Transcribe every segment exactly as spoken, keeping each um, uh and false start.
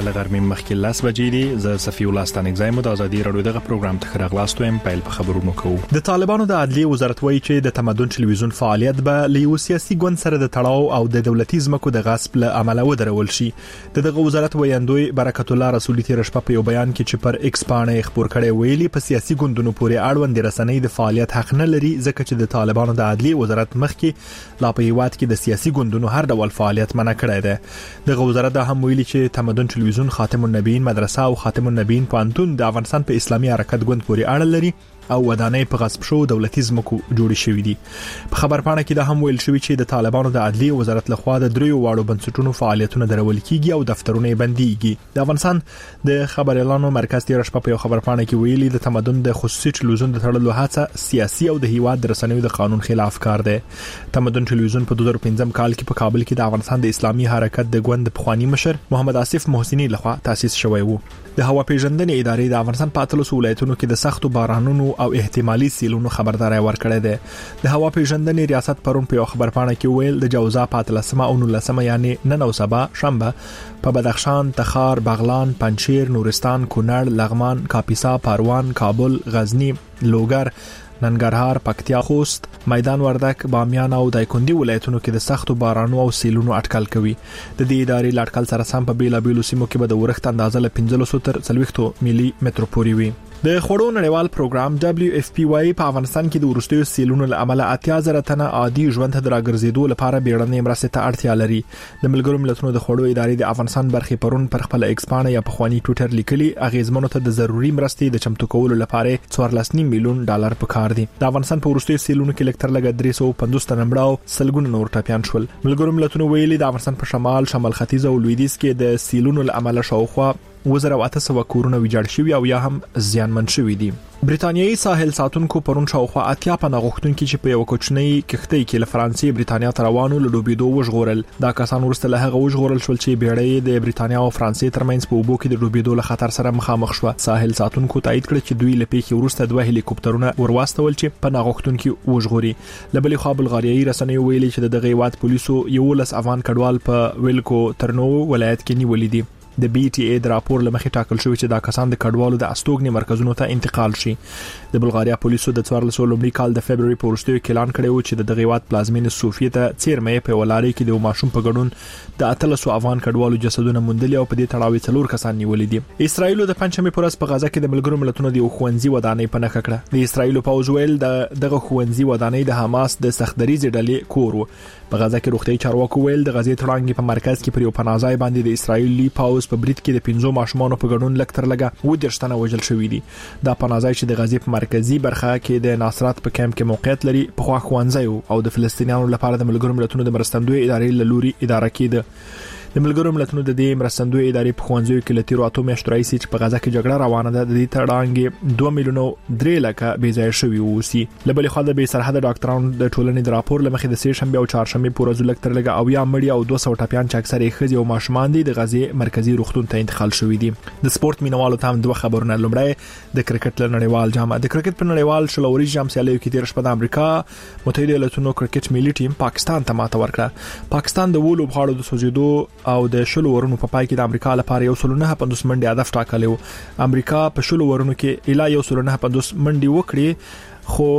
لغرمې مخکې لاس بجې دي. زه صفي الله ستانګزایم د ازادي رادیو دغه پروګرام ته خبرغلاستو يم. پیل په خبرونو کوو. د طالبانو د عدلي وزارت وایي چې د تمدن ټلویزیون فعالیت به له یو سیاسي ګوند سره د تړاو او د دولتي ځمکو د غصب له عمله ودرول شي. دغه وزارت وایندوی برکت الله رسولي تیر شپه په یو بیان کې چې پر ایکس باندې خبر کړي ویلي په سیاسي ګوندونو پورې اړوند رسنۍ د فعالیت حق نه لري ځکه چې د طالبانو د عدلي وزارت مخکې لا په هیواد کې د سیاسي ګوندونو هر ډول فعالیت منع کړی دی. دغه وزارت دا هم ویلي چې تمدن ټلویزیون، خاتم النبیین مدرسه او خاتم النبیین پوهنتون د افغانستان په اسلامي حرکت ګوند پورې اړه لري او ودانۍ په غصب شو دولتي ځمکو جوړې شوې دي. په خبرپاڼه کې دا هم ویل شوی چې د طالبانو د عدلي وزارت لخوا د دریو واړو بنسټونو فعالیتونه درول کیږي او دفترونه بنديږي. د افغانستان د خبر اعلانو مرکز تیر شپه په خبرپاڼه کې ویلي د تمدن د خصوصي ټلویزیون د تړلو هڅه سیاسي او د هیواد د رسنیو د قانون خلاف کار دی. تمدن ټلویزیون په دوه زره پنځم کال کې په کابل کې د افغانستان د اسلامي حرکت د ګوند پخوانی مشر محمد آصف محسنی لخوا تاسیس شوی و. د هوا پیژندنې ادارې د افغانستان په اتلس ولایتونو کې د سختو بارانونو او احتمالي سیلونو خبرداري ورکړې ده. د هوا پیژندنې ریاست پرون په خبرپاڼه کې ویل د جوزا په اتلسمه او نولسمه یعنی نن او سبا شنبه په بدخشان، تخار، بغلان، پنجشیر، نورستان، کونړ، لغمان، کاپیسا، پروان، کابل، غزنی، لوګر، ننګرهار، پکتیا، خوست، میدان وردک، بامیان او دایکندي ولایتونو کې د سختو بارانونو او سیلونو اټکل کوي. د دې ادارې لاټکل سره سم په بیلا بیلو سیمو کې به د ورښت اندازه له پنځه سوه تر څلوېښت ملي متر پورې وي. د خړو نړیوال پروګرام دبليو اف پی وايي په افغانستان کې د ورستیو سیلونو له امله اتیا زره تنه عادي ژوند ته راګرځېدو لپاره بیړنۍ مرستې ته اړتیا لري. د ملګرو ملتونو د خړو ادارې د افغانستان برخې پرون پر خپل ایکس باندې یا په خواني ټوئیټر لیکلي اغیزمنو ته د ضروري مرستې د چمتو کولو لپاره څوارلس میلیون ډالر پکار دي. د افغانستان په ورستیو سیلونو کې لکټر لګ درې سوه پنځوس تنه مړه سلګونه نور ټپيان شول. ملګرو ملتونو ویلي د افغانستان په شمال، شمال ختیځ او لویدیځ کې د سیلونو له امله شاوخوا وزره واته سو کورونه ویجاړ شوی او یا هم زیانمن شوی دي. برتانیایی ساحل ساتونکو پرون شاوخوا اتیا پناه غوښتونکو چې په یو کوچنی کښتۍ کې له فرانسې برتانیا ته روانو لډوبېدو وژغورل. دا کسان ورسته له هغه وژغورل شول چې بیړۍ د برتانیا او فرانسې ترمنځ په اوبو کې د ډوبېدو له خطر سره مخامخ شو. ساحل ساتونکو تایید کړ چې دوی له پیښې وروسته دوه هلیکوپټرونه ورواستول چې پناه غوښتونکو وژغوري. لبلې خوا بلغاریایي رسنیو ویلي چې دغه هیواد پولیسو یو لس افغان کډوال په ویلکو ترنو ولایت کې نیولې دي. د بي ټي اي د راپور لمخې ټاکل شوی چې دا کسان د کډوالو د استوګنې مرکزونو ته انتقال شي. د بلغاریا پولیسو د څوارلس لومړي کال د فبرवरी په وروستیو کې اعلان کړی و چې د دغه هیواد پلازمینه صوفیه ته چیرمه په ولاري کې د ماشوم په ګډون د اتلس افغان کډوالو جسدونه موندل او په دې تړاو څلور کسان نیولې دي. اسرایل د پنځمې پورس په غزا کې د ملګرو ملتونو د خوندزي ودانۍ په نخښه کړه. د اسرایل پوز ویل د دغه خوندزي ودانۍ د حماس د سختدریزې ډلې کور و. په غزا کې روغتي چارواکو ویل د غزې تړانګې په مرکز کې پر یو پناهځای باندې د اسرایلی پاوز په بریټ کې د پنځو ماشومان په ګډون لکتر لګه و درشتنه وجل شوې دي. دا پناهځای چې د غزې په مرکزی برخه کې د ناصرات په کمپ کې موقعیت لري په خوا خوانځي او د فلسطینیانو لپاره د ملګرو ملتونو د مرستندوی ادارې له لوري اداره کېده. د ملګرو ملتونو د دې مرستندوی ادارې په خوانځي کې لتیرو اته میاشتو راځي چې په غزا کې جګړه روانه ده. د دې تړانګې دوه میلیونه درې لکه بې ځای شوی ووسی. لبلې خو د بې سرحد ډاکټرانو د ټولنې د راپور لمخې د سې شنبه او چهارشنبه په ورځو لکتر لګه او یا مړی او دوه سوه ټپيان چې اکثره ښځې او ماشومان دي د غزې مرکزی روغتون ته انتقال شوی دي. د سپورت مینوالو ته هم دوه خبرونه. لومړی د کرکټ نړیوال جام د کرکټ په نړیوال شلوري جام سیالیو کې تیر شپه د امریکا متحده ایالاتونو کرکټ ملي ټیم پاکستان ته ماته ورکړه. پاکستان د وولو بغاړو د سوزیدو او د شلو ورونو په پای کې د امریکا لپاره یو سل نه پنځوس منډي هدف ټاکلی و. امریکا په شلو ورونو کې اله یو سل نه پنځوس منډي وکړي خو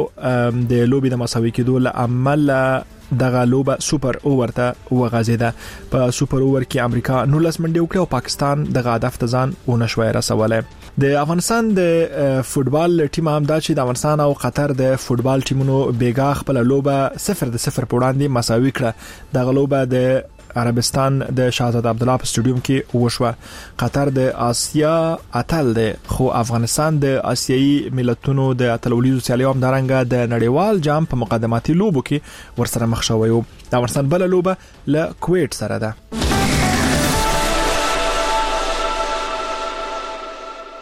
د لوبي د مساوي کېدو له عمل دغه لوبه سوپر اوور ته وغځیده. په سوپر اوور کې امریکا نولس منډي وکړه او پاکستان دغه هدف ته ځان ونشوي رسوله. د افغانستان د فوتبال ټیم هم دا چې د افغانستان او قطر د فوتبال ټیمونو بیګا خپل لوبه صفر د صفر په وړاندې مساوي کړه. دغه لوبه د عربستان د شاهزاده عبدالله په سټډیوم کې وشوه. قطر د آسیا اتل دی خو افغانستان د آسیایي ملتونو د اتلولیزو سیالیو هم درنګه د نړیوال جام په مقدماتي لوبو کې ورسره مخ شوی و. د افغانستان بل لوبه له کویت سره ده.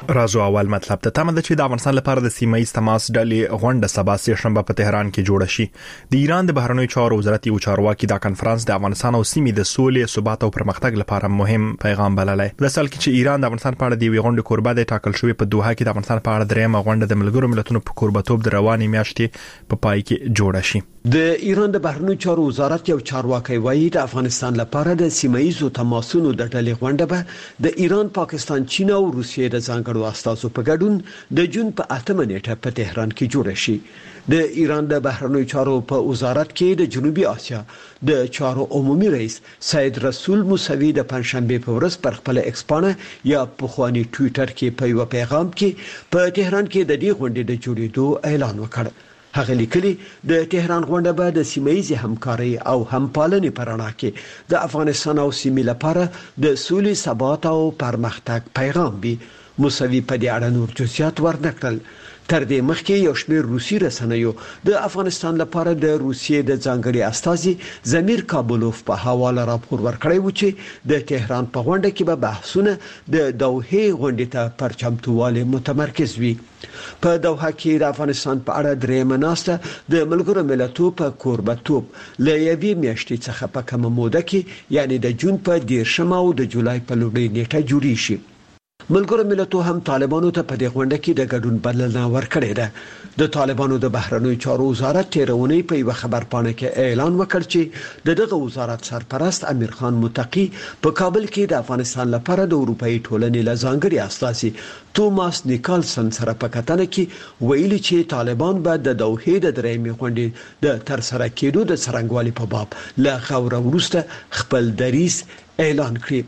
راځو اول مطلب ته تمه ده چې د افغانستان لپاره د سیمه ایز تماس ډلې غونډه سبا سه شنبه په تهران کې جوړه شي. د ایران د بهرنیو چارو وزارت یو چارواکي دا کانفرنس د افغانستان او سیمې د سولې، ثبات او پرمختګ لپاره مهم پیغام بللی. د سال کې چې ایران د افغانستان په اړه د غونډې کوربه دی ټاکل شوی، په دوحه کې د افغانستان په اړه درېمه غونډه د ملګرو ملتونو په کوربتوب د رواني میاشتې په پای کې جوړه شي. د ایران د بهرنیو چارو وزارت یو چارواکي وایي د افغانستان لپاره د سیمه ایزو تماسونو د ډلې غونډه به د ایران، پاکستان، چین او روسیې د ځانګړو استازو په ګډون د جون په اتمه نیټه په تهران کې جوړ شي. د ایران د بهرنیو چارو په وزارت کې د جنوبي اسیا د چارو عمومي رئیس سید رسول موسوي د پنځشنبه په ورځ پر خپل ایکس پاڼه یا په خواني ټوئیټر کې په یو پیغام کې په تهران کې د دې غونډې د جوړېدو اعلان وکړ. هغه لیکلي د تهران غونډه به د سیمه‌ایزي همکاري او همپالنې په رڼا کې د افغانستان او سیمې لپاره د سولې، ثبات او پرمختګ پیغام وي. موسوي په دې اړه نور جزئیات ورنکړل. تر دې مخکې یو شمېر روسي رسنیو د افغانستان لپاره د روسیې د ځانګړي استازي زمیر کابلوف په حواله راپور ورکړی و چې د تهران په غونډه کې به بحثونه د دوحه غونډې ته پر چمتووالي متمرکز وي. په دوحه کې د افغانستان په اړه درېمه ناسته د ملګرو ملتونو په کوربتوب له یوې میاشتې څخه په کومه موده کې یعنی د جون په دیرشمه او د جولای په لومړۍ نیټه جوړی شي. ملګرو ملتونو هم طالبانو ته په دې غونډه کې د ګډون بلنه ورکړې ده. د طالبانو د بهرنیو چارو وزارت تیرونی په یو خبرپاڼه کې اعلان وکړ چې د دغه وزارت سرپرست امیر خان متقی په کابل کې د افغانستان لپاره د اروپאי ټولنې لځانګړي استازي توماس نیکلسن سره په کتنه کې ویلي چې طالبان به د دوحه د درېمې غونډې د تر سره کېدو د څرنګوالي په باب له غوړ وروسته خپل دریځ اعلان کړی.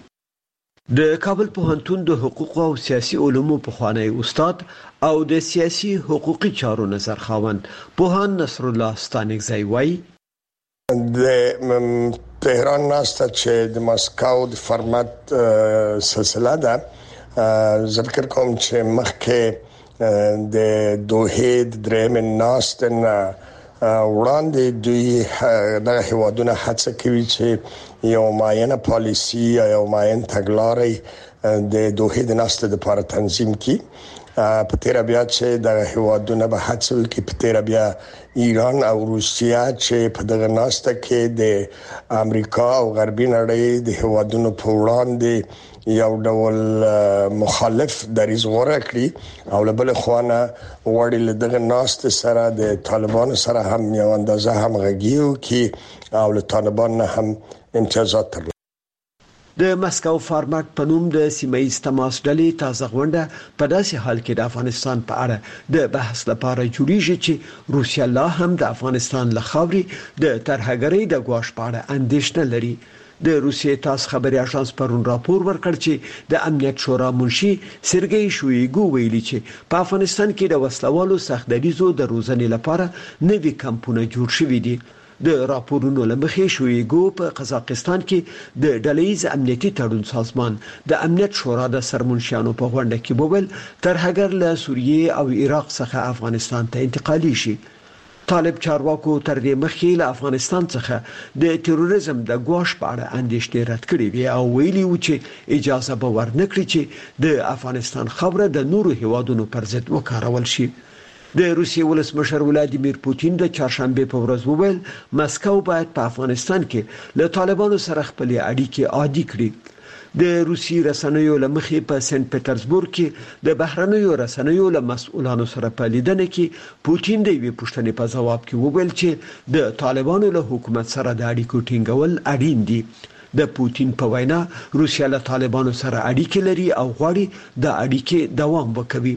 د کابل پوهنتون د حقوق او سیاسي علومو پخوانی استاد او د سیاسي حقوقي چارو نظر خاوند پوهان نصر الله ستانکزی وایي د تهران ناسته چې د مسکو د فرمت سلسله ده. ذکر کوم چې مخکې د دوحه د درېمې ناسته وړاندې دوی د هیوادونو هڅه کوي چې یو معینه پالیسی یا یو معین تګلارې د دوحه د ناسته لپاره تنظیم کړي. په تیر بیا چې د هیوادونو به هڅه وکړي، په تیر بیا ایران او روسیا چې په دغه ناسته کې د امریکا او غربي نړۍ د هیوادونو په وړاندې یو ډول مخالف دریځ غوړه کړی او له بل خوانه وړي له دغه ناسته سره د طالبانو سره هم یو اندازه همغږي وکړي او له طالبان هم امتیازات ترلاسه. د مسکو فارمټ په نوم د سیمه‌ایز تماس ډلې تازه غونډه په داسې حال کې د افغانستان په اړه د بحث لپاره جوړیږي چې روسیا لا هم د افغانستان له خاورې د ترهګرۍ د ګواښ په اړه اندېښنه لري. د روسیې تاس خبري اژانس پرون راپور ورکړ چې د امنیت شورا منشي سرګئی شویګو ویلي چې په افغانستان کې د وسلوالو سختدریزو د روزنې لپاره نوي کمپونه جوړ شوي دي. د راپورونو لمخې شویګو په قزاقستان کې د ډلهیز امنیتي تړون سازمان د امنیت شورا د سرمنشیانو په غونډه کې بوبل ترهګر له سوریې او عراق څخه افغانستان ته انتقالي شي. طالب چارواکو تر دې مخکې له افغانستان څخه د تروریزم د ګواښ په اړه اندېښنې رد کړې وي او ویلي و چې اجازه به ورنکړي چې د افغانستان خبره د نورو هیوادونو پر ضد وکارول شي. د روسیې ولسمشر ولادیمیر پوتین د چهارشنبه په ورځ وویل مسکو باید په افغانستان کې له طالبانو سره خپل اړیکې عادي کړي. د روسي رسنیو لمخې په سنت پټرزبورګ کې د بهرنیو رسنیو له مسؤلانو سره په لیدنه کې پوتین د یوې پوښتنې په جواب کې وویل چې د طالبانو له حکومت سره د اړیکو ټینګول اړین دي. د پوتین په وینا روسیا له طالبانو سره اړیکې لري او غواړي د اړیکې دوام وکړي.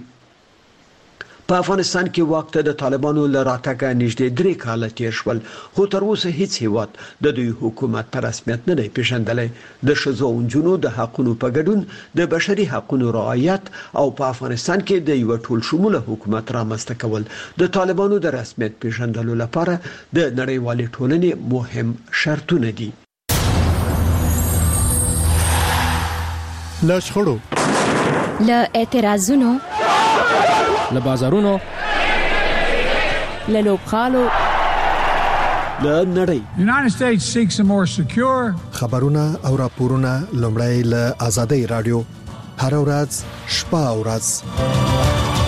په افغانستان کې وخت د طالبانو له راتګه نږدې درې کاله تیر شول، خو تر اوسه هیڅ هیواد د دوی حکومت په رسمیت نه دی پیژندلی. د ښځو او نجونو د حقونو په ګډون د بشري حقونو رعایت او په افغانستان کې د یو ټول شموله حکومت رامنځته کول د طالبانو د رسمیت پیژندلو لپاره د نړیوالې ټولنې مهم شرطونه دي. له شخړو، له اعتراضونو، له بازارونو، له لوبغالو، له نړۍ. The United States seeks a more secure خبرونه او راپورونه لومړی له آزادۍ رادیو هر ورځ شپه او ورځ.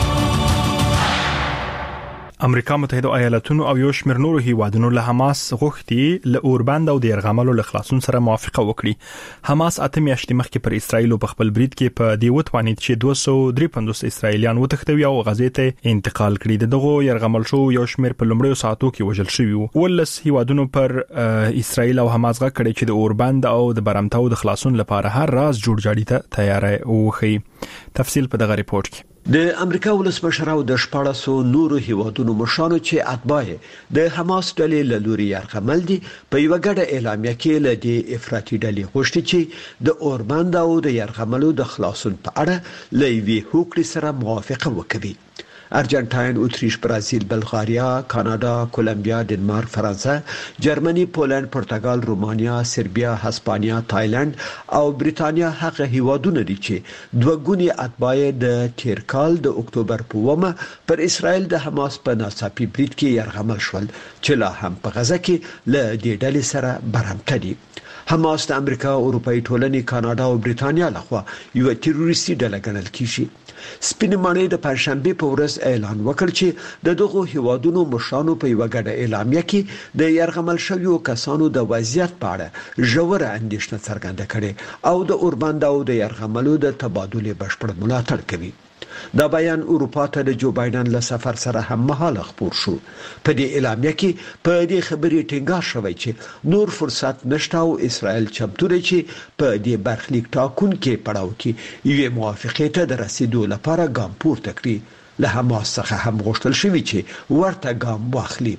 امریکا متحده ایالاتونو او یو شمېر نورو هیوادونو له حماس غوښتي له اوربند او د يرغملو له خلاصون سره موافقه وکړي. حماس اته میاشتې مخکې پر اسرایل په خپل برید کې په دی وتوانید چې دوه سوه درې پنځوس اسرایلیان وتښتوي او غزې ته انتقال کړي. دغه يرغمل شو یو شمېر په لومړیو ساعتو کې وژل شوی وو. ولس هیوادونو پر اسرایل او حماس غږ کړی چې د اوربند او د برمتاو د خلاصون لپاره هر راز جوړ جاړی ته تیار وخی. تفصیل په دغه ریپورت کې. د امریکا ولسمشر او د شپاړسو نورو هیوادونو مشرانو چې اتباع د حماس ډلې له لوري يرغمل دي په یو غړ اعلامیه کې له دې افراطي ډلې غوښتي چې د اوربند او د يرغملو د خلاصون په اړه لوي هوکړې سره موافقه وکړي. ارجنټاین، اتریش، برازیل، بلغاریا، کاناډا، کولمبیا، ډنمارک، فرانسه، جرمني، پولند، پرتګال، رومانیا، سربیا، هسپانیا، تایلند او بریتانیا هغه هیوادونه دي چې دوه ګونی اتباع د تیر کال د اکتوبر په ومه پر اسرائیل د حماس په ناڅاپي برید کې يرغمل شول چې لا هم په غزه کې له دې ډلې سره برمته دي. حماس د امریکا، اروپאי ټولنې، کاناډا او بریتانیا لخوا یو تروریستي ډله ګڼل کیږي. سپینمانې د پنځشنبه په ورځ اعلان وکړ چې د دغه هیوادونو مشرانو په یو غړ اعلامیه کې د يرغمل شویو کسانو د وضعیت په اړه ژوره اندېښنه څرګنده کړې او د اوربند او د يرغملو د تبادله بشپړ ملاتړ کوي. دا بیان اروپا ته د جو بایدن له سفر سره هم مهاله خبر شو. په دې اعلامیه کې په دې خبرې ټینګار شوی چې نور فرصت نشته او اسرائیل چمتو دی چې په دې برخلیک ټاکونکي پړاو کې یو موافقه ته د رسیدو لپاره ګام پورته کړي. له حماس څخه هم غوښتل شوی چې ورته ګام واخلي.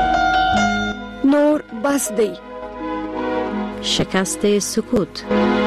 نور بس دی شکست سکوت.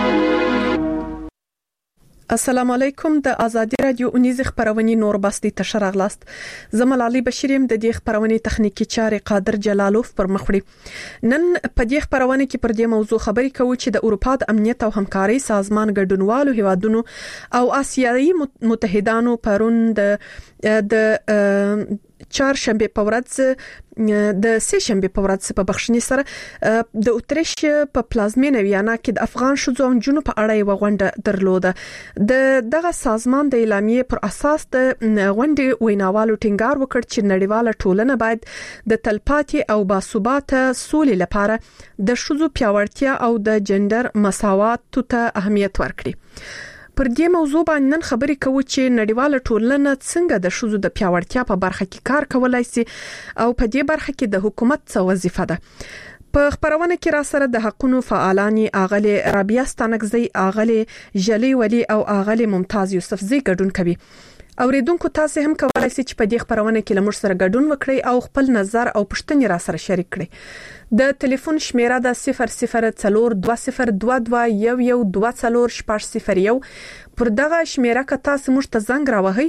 السلام علیکم. د ازادي رادیو اونیز خبرونه نور باسي تشر اغلاست. زمل علي بشیریم د دې خبرونه تخنیکی چاري قادر جلالوف پر مخړي. نن په دې خبرونه کې پر دې موضوع خبرې کوو چې د اروپا د امنیت او همکاري سازمان ګډونوالو هیوادونو او آسیایي متحدانو پرون د د چهارشنبه په ورځ د سه شنبه په ورځ په بخښنی سره د اتریش په پلازمینه ویانا کې د افغان شوزو جنو په اړه یو غونډه درلوده. د دغه سازمان د اعلامیې پر اساس د غونډې ویناوالو ټینګار وکړ چې نړیواله ټولنه باید د تلپاتې او باثباته سولې لپاره د شوزو پیاوړتیا او د جندر مساوات ته اهمیت ورکړي. پر دې موضوع باندې نن خبرې کوو چې نړیواله ټولنه څنګه د شوزو د پیاوړتیا په برخه کې کار کولای شي او په دې برخه کې د حکومت څه وظیفه ده. په خبرونه کې را سره د حقوقو فعالانی اغلی رابعه ستانکزی، اغلی جلی ولی او اغلی ممتاز یوسفزی ګډون کوي. اوریدونکو تاسو هم کولای شئ چې په دې خبرونه کې لمر سره ګډون وکړئ او خپل نظر او پوښتنې را سره شریک کړئ. د ټلیفون شمیره د صفر صفر څلور دوه صفر دوه دوه یو یو دوه څلور شپږ صفر یو. پر دغه شمیره که تاسو موږ ته زنګ راوهئ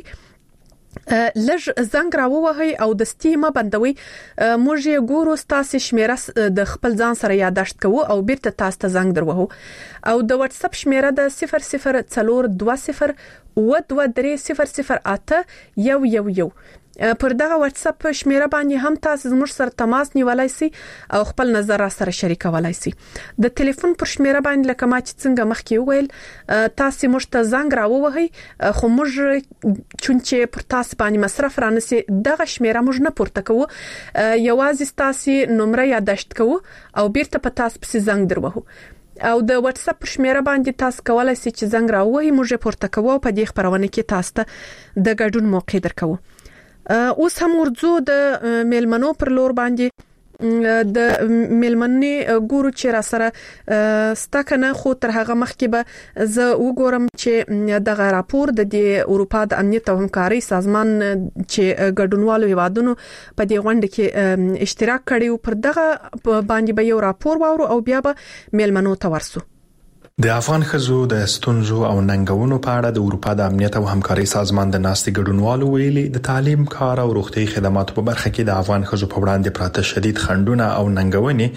لږ زنګ راووهئ او د سټیما بندوي. موږ یې ګورو تاسو شمیره د خپل ځان سره یاداشت کوو او بیرته تاسو ته زنګ دروهو. او د واتس اپ شمیره د صفر صفر څلور دوه صفر و دوه درې صفر صفر اته یو یو یو. پر دغه واتس اپ شمیره باندې هم تاسو زموږ سره تماس نیولای شئ او خپل نظر را سره شریکولای شئ. د ټلیفون پر شمیره باندې لکه ما چې څنګه مخکې وویل تاسو موږ ته زنګ راووهئ خو موږ چونچې پر تاسو باندې مصرف رانسي دغه شمیره موږ نه پورته کوو، یوازې تاسو نمبر یادداشت کوو او بیرته په تاسو پسې زنګ دروهو. او د واتس اپ شمیره باندې تاسو کولای شئ چې زنګ راووهئ موږ پورته کوو او په دې خبرونه کې تاسو ته د ګډون موقع درکوو. اوس هم ورځو د میلمنو پر لور باندې د میلمنې ګورو چې را سره ستکنه خو تر هغه مخکې به زه وګورم چې دغه راپور د اروپا د امنیت او همکاري سازمان چې ګډونوالو هیوادونو په دې غونډه کې اشتراک کړی پر دغه باندې به یو راپور واورو او بیا به میلمنو ته ورسو. د افغان خزو د ستونزو او ننګونو په اړه د اروپا د امنیت او همکاري سازمان د ناستې ګډونوالو ویلي د تعلیم، کار او روغتي خدماتو په برخه کې د افغان خزو په وړاندې پراته شدید خنډونه او ننګونې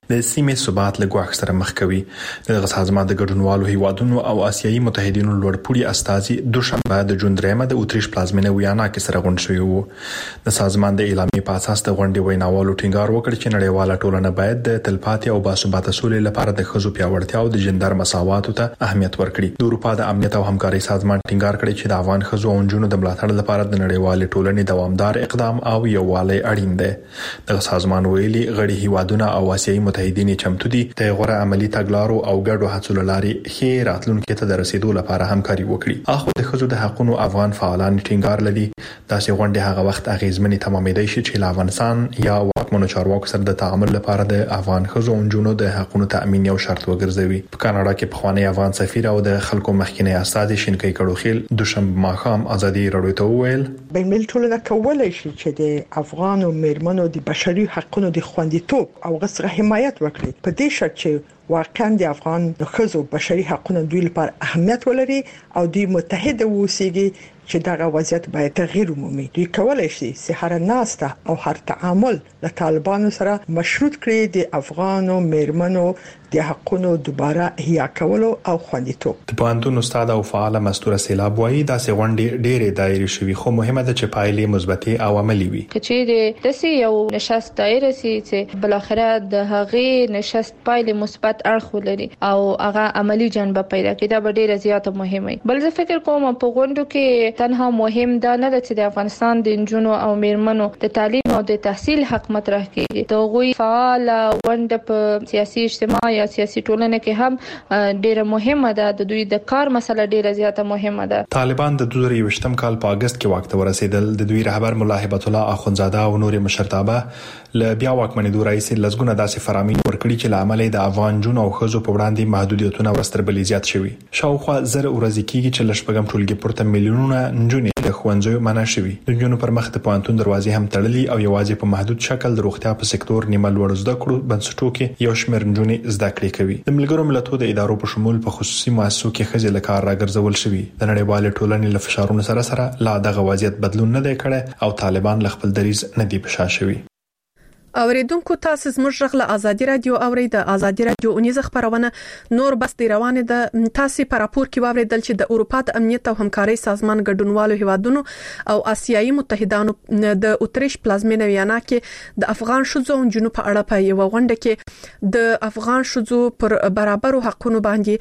د سیمې ثبات له ګواښ سره مخ کوي. د سازمان د ګډونوالو هیوادونو او آسیایي متحدینو لوړپوړي استازي دوشنبه د جون درېمه د اتریش پلازمینه ویانا کې سره غونډ شوي وو. د سازمان د اعلامیې په اساس د غونډې ویناوالو ټینګار وکړ چې نړیواله ټولنه باید د تلپاتې او باثباته سولې لپاره د ښځو پیاوړتیا او د جندر مساواتو ته اهمیت ورکړي. د اروپا د امنیت او همکارۍ سازمان ټینګار کړی چې د افغان ښځو او نجونو د ملاتړ لپاره د نړیوالې ټولنې دوامدار اقدام او یووالی اړین دی. د سازمان ویلي غړي هیوادونه او آسیایي متحدین چمتو دي د غوړه عملی تګلارو او ګډو هڅو لاري خیر راتلونکو ته د رسیدو لپاره همکاري وکړي. اخو د ښځو د حقوقو افغان فعالان ټینګار لدی داسې غونډه هغه وخت اغیزمنې تمامېدای شي چې افغانستان یا واکمنو چارواکو سره د تعامل لپاره د افغان ښځو او نجونو د حقوقو تأمین یو شرط وګرځوي. په کاناډا کې په خوانی افغان سفیر او د خلکو مخکینی استاد شینکای کړوخیل دوشنبه ماښام ازادي راډیو ته وویل بین‌المللي ټولنه کولای شي چې د افغان او میرمنو د بشري حقوقو د خوندیتوب او غوښتنه حمایت وکړي په دې شرط چې واقعا د افغان د ښځو بشري حقوقو دوی لپاره اهمیت ولري او دوی متحد اوسېږي چې دغه وضعیت باید تغییر ومومي. دوی کولای شي چې هر ناسته او هر تعامل له طالبانو سره مشروط کړي د افغان او میرمنو د حقوقو دوباره احیا کولو او خوندیتوب. د پوهنتون استاد او فعال مستوره سیلاب وایي دا سه غونډې ډېرې دایره شوي خو مهمه ده چې پایلې مثبتې او عملی وي. کچېره د سې یو نشست دایره سي چې بل اخره د هغې نشست پایلې مثبت اړخ ولري او هغه عملی جنبه پیدا کړي دا ډېره زیاته مهمه. بل زه فکر کوم په غونډو کې تنها مهم دا نه ده چې د افغانستان د نجونو او میرمنو د تعلیم او د تحصیل حق مطرح کیږي. د غوي فعال غونډه په سیاسي اجتماع یا سیاسي ټولنه کې هم ډیره مهمه ده. د دوی د کار مسله ډیره زیاته مهمه ده. طالبان د دوه زره یوویشتم کال په اگست کې واک ته ورسېدل. د دوی رهبر مولا هبت الله اخونزاده او نور مشرتابه ل بیا واکمنېدو راځي لزګونه داسې فرامین ورکړي چې لامل د افغان جون او خزو په وړاندې محدودیتونه ورستربلې زیات شوي. شاوخوا زر ورځې کېږي چې لشپږم ټولګي پورته میلیونونه نجونې د ښوونځیو منع شوي. د نجونو پر مخ د پوهنتون دروازې هم تړلي او یوازې په محدود شکل د روغتیا په سکتور نیمه لوړ زده کړو بنسټو کې یو شمېر نجونې زده کړې کوي. د ملګرو ملتونو د ادارو په شمول په خصوصي مؤسسو کې ښځې له کار راګرځول شوي. د نړیوال ټولنې له فشارونو سره سره لا دغه وضعیت بدلون نه دی کړی او طالبان له خپل دریځ نه دی په شا شوي. اوریدونکو تاسو زموږ غږ له ازادي رادیو اوري د ازادي رادیو اونیزه خبرونه نور بس دی روانه ده. تاسو په راپور کې واوریدل چې د اروپا د امنیت او همکارۍ سازمان ګډونوالو هیوادونو او آسیایي متحدانو د اتریش پلازمینه ویانا کې د افغان شوزو او جنوب په اړه په یو غونډه کې د افغان شوزو پر برابرو حقوقو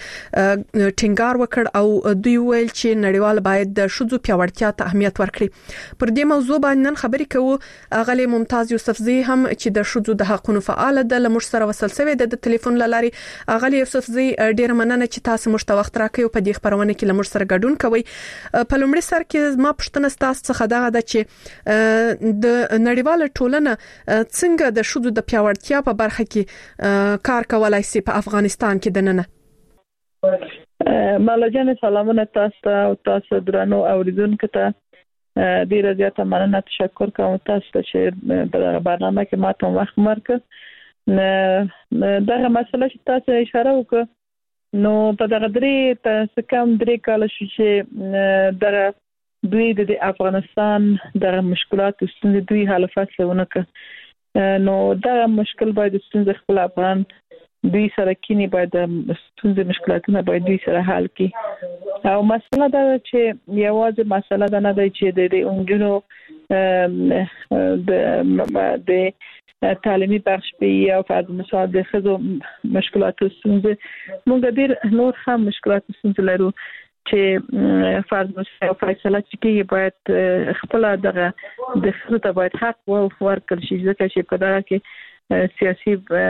باندې ټینګار وکړ او دوی ویل چې نړیوال باید د شوزو پیاوړتیا ته اهمیت ورکړي. پر دې موضوع باندې نن خبرې کوو. اغلی ممتاز یوسفزی هم چې د شوزو د حقوقو فعال ده لمر سره وصل شوی د ټلیفون لاري. اغلی یوسفزی ډیر مننه چې تاسو مشته وخت راکې په دې خبرونه کې لمر سره ګډون کوي. په لومړي سر کې ما پښتنه ستاسو څخه دا ده چې د نړیوال ټولنه څنګه د شوزو د پیاوړتیا په برخه کې کار کولای شي په افغانستان کې دننه. مالجان سلامونه تاسو او تاسو درنو اوریدونکو ته ډیره زیاته مننه تشکر کوم تاسو ته چې په برنامه کې ماته وخت ورکړ. دغه مسله چې تاسو اشاره وکړه نو په دغه درې تاسو کوم درې کال شو چې دغه دوی د افغانستان دغه مشکلات ستونزې دوی حل فصلونه ک نو دغه مشکل باید ستونزې خپل افغان دوی سره کینی باید ستونزې مشکلاتونه باید دوی سره حل کړي او مسله دا چې یوازې مسله دا نه دی چې د اونجونو د د تعلیمي بخش په او فرد مساعد د خزو مشکلات ستونزې موږ ډیر نور هم مشکلات ستونزې لرو چې فرد مساعد فیصله چې باید خپل دغه د خزو ته باید حق ورکړل شي ځکه چې په دغه کې سیاسي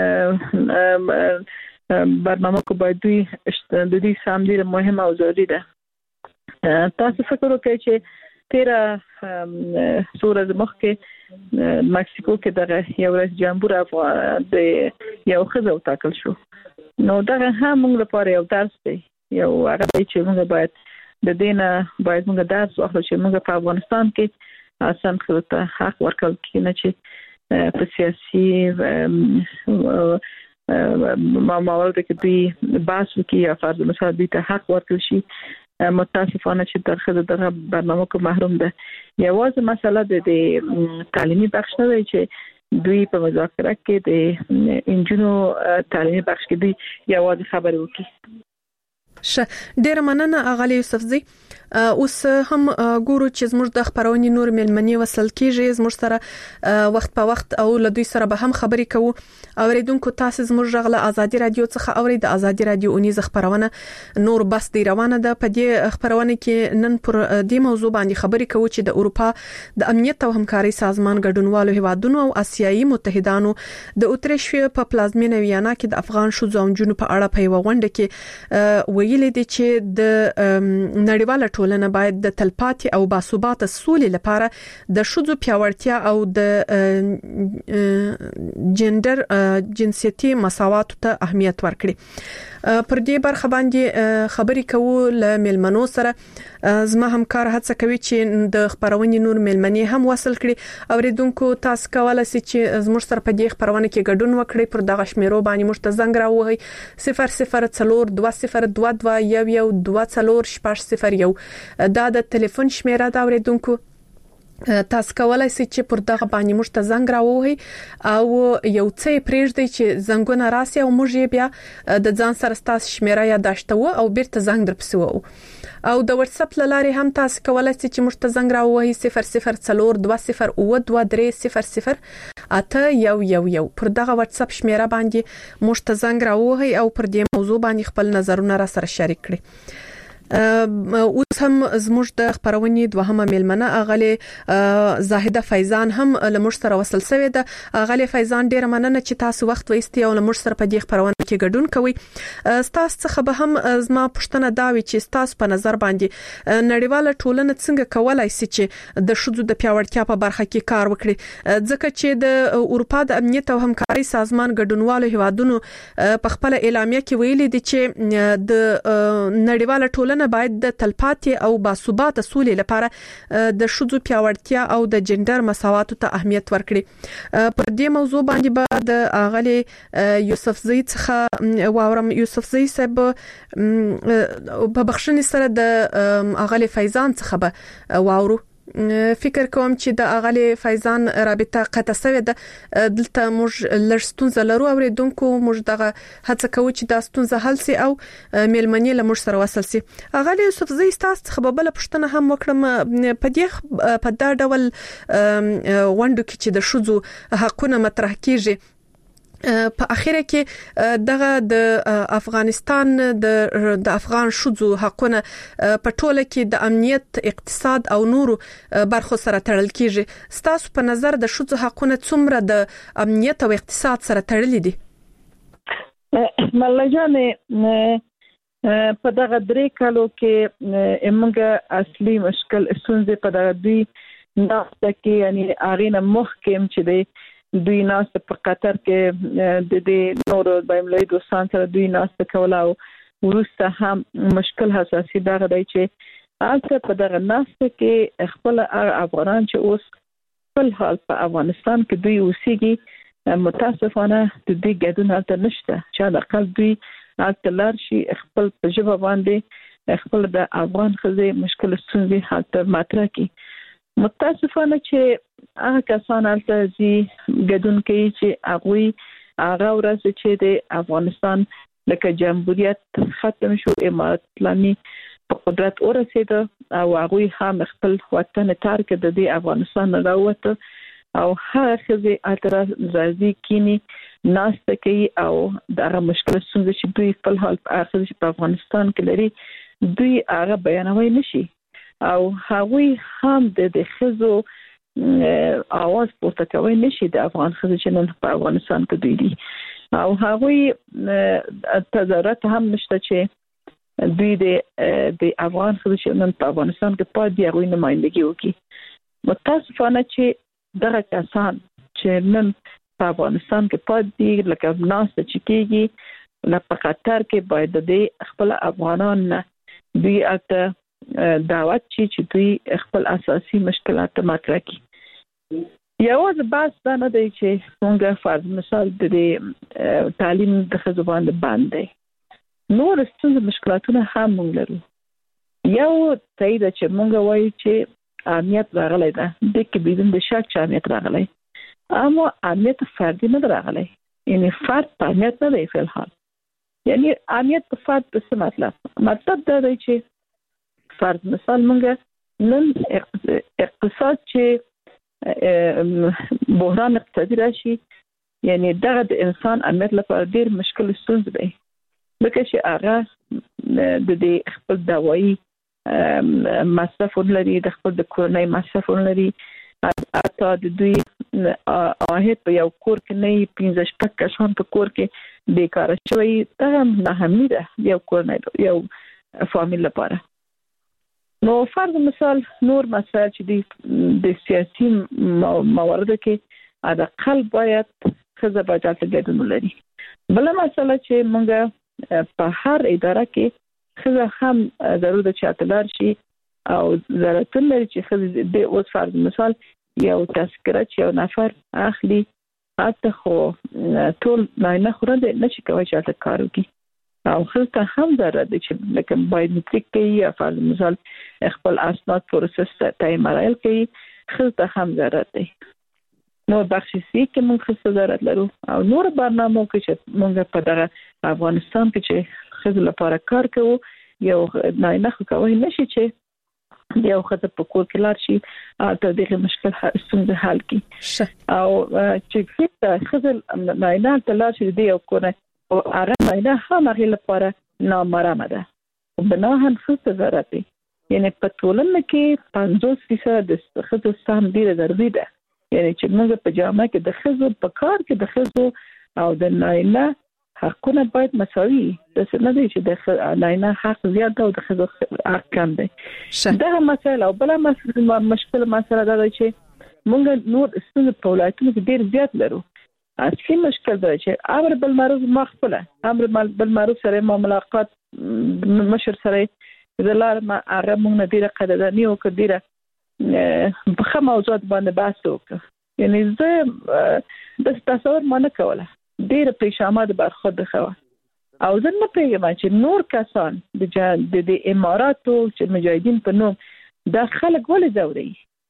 برنامه کو باید دوی د دې سم ډیره مهمه او ضروري ده. تاسو فکر وکړئ چې تیر سورز مخکې مکسیکو کې دغه یو رئیس جمهور د یو خزو تاکل شو. نو دغه هم موږ لپاره یو درس دی یو هغه چې موږ باید د دینه باید موږ درس واخلو چې موږ په افغانستان کې اسان خو ته حق ورکړل کینې چې په سیاسي موارد کې دوی بحث وکړي یا فرض مثال دوی ته حق ورکړل شي. متاسفانه چې درخه دغه برنامه کو محروم ده. یوازې مسله د تعلیمي بخش نه دی چې دوی په مذاکره کې د انجینو تعلیمي بخش کې دوی یوازې خبرې وکړي. ش ډیر مننه اغلی یوسفزی. اوس هم ګورو چې زموږ د خبرونې نور ملمنې وصل کیږي، زموږ سره وخت په وخت او له دوی سره به هم خبرې کوو. اوریدونکو تاسو زموږ غږ له ازادي رادیو څخه اوري. د ازادي رادیو اونیز خبرونه نور بس دی روانه ده. په دې خبرونه کې نن پر دې موضوع باندې خبرې کوو چې د اروپا د امنیت او همکاري سازمان ګډونوالو هیوادونو او آسیایي متحدانو د اتریش په پلازمینه ویانا کې د افغان شوزو او جنونو په اړه په یو غونډه کې ویل دي چې د نړیواله ټولنه باید د تلپاتې او باثباته سولې لپاره د شذو پیاوړتیا او د جندر جنسيتي مساوات ته اهمیت ورکړي. پر دې برخه باندې خبرې کوو له ملمنو سره. زما همکار هڅه کوي چې د خبرونې نور ملمنې هم وصل کړي. اوریدونکو تاسو کولای شئ چې زموږ سره په دې خبرونه کې ګډون وکړئ. پر دغه شمیرو باندې موږ ته زنګ راوهئ صفر صفر څلور دوه صفر دوه دوه یو یو دوه څلور شپږ صفر یو. دا د ټلیفون شمیره دا اوریدونکو تاسو کولای شئ چې پر دغه باندې موږ ته زنګ راوهئ او یو څه پرېږدئ چې زنګونه راسي او موږ یې بیا د ځان سره تاسو شمیره یاداشتو او بیرته زنګ درپسې وو. او د واتس اپ لارې هم تاسو کولای شئ چې موږ ته زنګ راوهئ صفر صفر څلور دوه صفر او دوه درې صفر صفر اته یو یو یو. پر دغه واتس اپ شمیره باندې موږ ته زنګ راوهئ او پر دې موضوع باندې خپل نظرونه را سره شریک کړئ. اوس هم زموږ د خبرونې دوهمه ملمنه اغلی زاهده فیضان هم لمر سره وصل شوی ده. اغلی فیضان ډیر مننه چې تاسو وخت وایستي او لمر سره په دې خبرونه کې ګډون کوئ. تاسو څخه به هم زما پوښتنه دا وي چې تاسو په نظر باندې نړیواله ټولنه څنګه کولای شي چې د شذو د پیاوړتیا په برخه کې کار وکړي، ځکه چې د اروپا د امنیت او همکاري سازمان ګډونوالو هیوادونو په خپل اعلامیه کې ویلي دي چې د نړیواله ټولنه باید د تلپاتې او باثباته سولې لپاره د شذو پیاوړتیا او د جندر مساواتو ته اهمیت ورکړي. پر دې موضوع باندې به د اغلی یوسفزی څخه واورم. یوسفزی صاحب په بخښنې سره د اغلی فیضان څخه به واورو. فکر کوم چې د اغلی فیضان رابطه قطع شوه ده. دلته موږ لړستون لرو اوریدونکو موږ دغه هڅه کوو چې دا ستونزه حل شي او ملمنې له موږ سره وصل شي. اغلی یوسفزی تاسو څخه به بل پښتنه هم وکړم په دې په دا ډول وندو کې چې د شذو حقونه مطرح کیږي. په اخیره کې دغه د افغانستان د د افغان شذو حقونه په ټوله کې د امنیت، اقتصاد او نورو برخو سره تړل کیږي. ستاسو په نظر د شذو حقونه څومره د امنیت او اقتصاد سره تړلي دي؟ ملجانه په دغه درې کالو کې موږ اصلي مشکل ستونزې په دغه دوی ناسته کې یعنی اغینه محکم چې دی دوی ناسته په قطر کې د دې نورو بایملوي دوستان سره دوی ناسته کوله او ورسته هم مشکل حساسي دغه دی چې البته په دغه ناسته کې خپل افغانان چې اوس خپل حال په افغانستان کې دوی اوسېږي متاسفانه د دې ګډون هلته نشته چې د اقل دوی هلته لار شي خپل په ژبه باندې خپل د افغان ښځې مشکل ستونزې هلته مطرح کړي. متاسفانه چې هغه کسان هلته زی ګډون کوي چې هغوی هغه ورځ چې د افغانستان لکه جمهوریت ختم شو، امارت اسلامي په قدرت ورسېده او هغوی هم خپل وطن ترک د دې افغانستان راووته او هغه ښځې هلته راځي کینی ناسته کوي او دغه مشکل ستونزې چې دوی خپل حال په افغانستان کې لري دوی هغه بیانوي نشي او هغوی هم د ښځو اواز پورته کوي نشي د افغان ښځو چې نن په افغانستان کې دوی دي او هغوی تظاهرات هم نشته چې دوی د د افغان ښځو چې نن په افغانستان کې پاتې دي هغوی نمائندګي وکړي. متاسفانه چې دغه کسان چې نن په افغانستان کې پاتې دي لکه ناسته چې کېږي په قطر کې باید د خپل افغانان دوی البته دعوت چی چې دوی خپل اساسي مشکلات مطرح کړي. یوازې بس دا نه دی چې څنګه فرض مثال د تعلیم د ښځو باندې باندې نور ستونزې مشکلاتونه هم موږ لرو. یو تایید چې موږ وایو چې امنیت راغلی ده د کې بدون د شک چې امنیت راغلی اما امنیت فردی نه راغلی، یعنی فرد په امنیت نه دی فل حال. یعنی امنیت په فرد په څه مطلب مطلب دا دی چې فرد مثال مونږ نن اقتصاد چې بحران اقتصادي راشي، یعنی دغه د انسان امنیت لپاره ډیر مشکل ستونزه دی، لکه چې هغه د دې خپل دوايي مصرف لري، د خپل د کورنۍ مصرف لري، اته د دوی آهت په یو کور کې نه پنځه شپږ کسان په کور کې بیکاره شوی، دا نه همي ده یو کورنۍ یو فامیل لپاره. نو فرض مثال نور مسائل چې د د سیاسي موارد کې ادا خل باید خزه باید ګډون ولري. بل مسله چې موږ په هر اداره کې خزه هم ضروري ده چې اتلار شي او ضرورت لري چې خزه د اوس فرض مثال یو تذکره چې یو نفر اخلي اته خو ټول نه خورا ده نشي کوي چې اته کار وکړي او خزه هم ضرورت ده چې لکه بایومټریک کې یا فرض مثال خپل اسناد پروسس ته مراحل کې خزه هم ضرورت ده. نو بخشي کې موږ خصوصا ضرورت لرو او نور برنامه کې چې موږ په دغه افغانستان کې چې خزه لپاره کار کوو یو نه نه کوي نشي چې یو خزه په کور کې لار شي ته دغه مشکل ستونزه حل کړي او چې خزه نه نه ته لار شي دی یو کونه او هغه نه نه هم هغه لپاره نامرامه ده او بناهن خصوصا ضرورت دی. یعنی په ټولنه کې پنځوس فیصد د خزه سهم ډیره ضروري ده، یعنی چې موږ په جامعه کې د خزو په کار کې د خزو او د نارینه حقونه باید مساوي، د څه نه دی چې د نارینه حق زیات او د خزو حق کم دی. دا مسله او بل مسله مشکل مسله دا چې موږ نور ستاسو په ولایتونو کې ډیر زیات لرو. اصلي مشکل دا چې امر بالمعروف مخفله امر بالمعروف سره ما ملاقات مشر سره د لار ما هغه موږ نه ډیره قدرداني او کډیره په خه موضوعات باندې بحث وکړ. یعنی زه د تصور ما نه کوله ډیره پېښامه برخورد خو او زه نه پیږم چې نور کسان د د اماراتو چې مجاهدین په نوم د خلک ولې زوري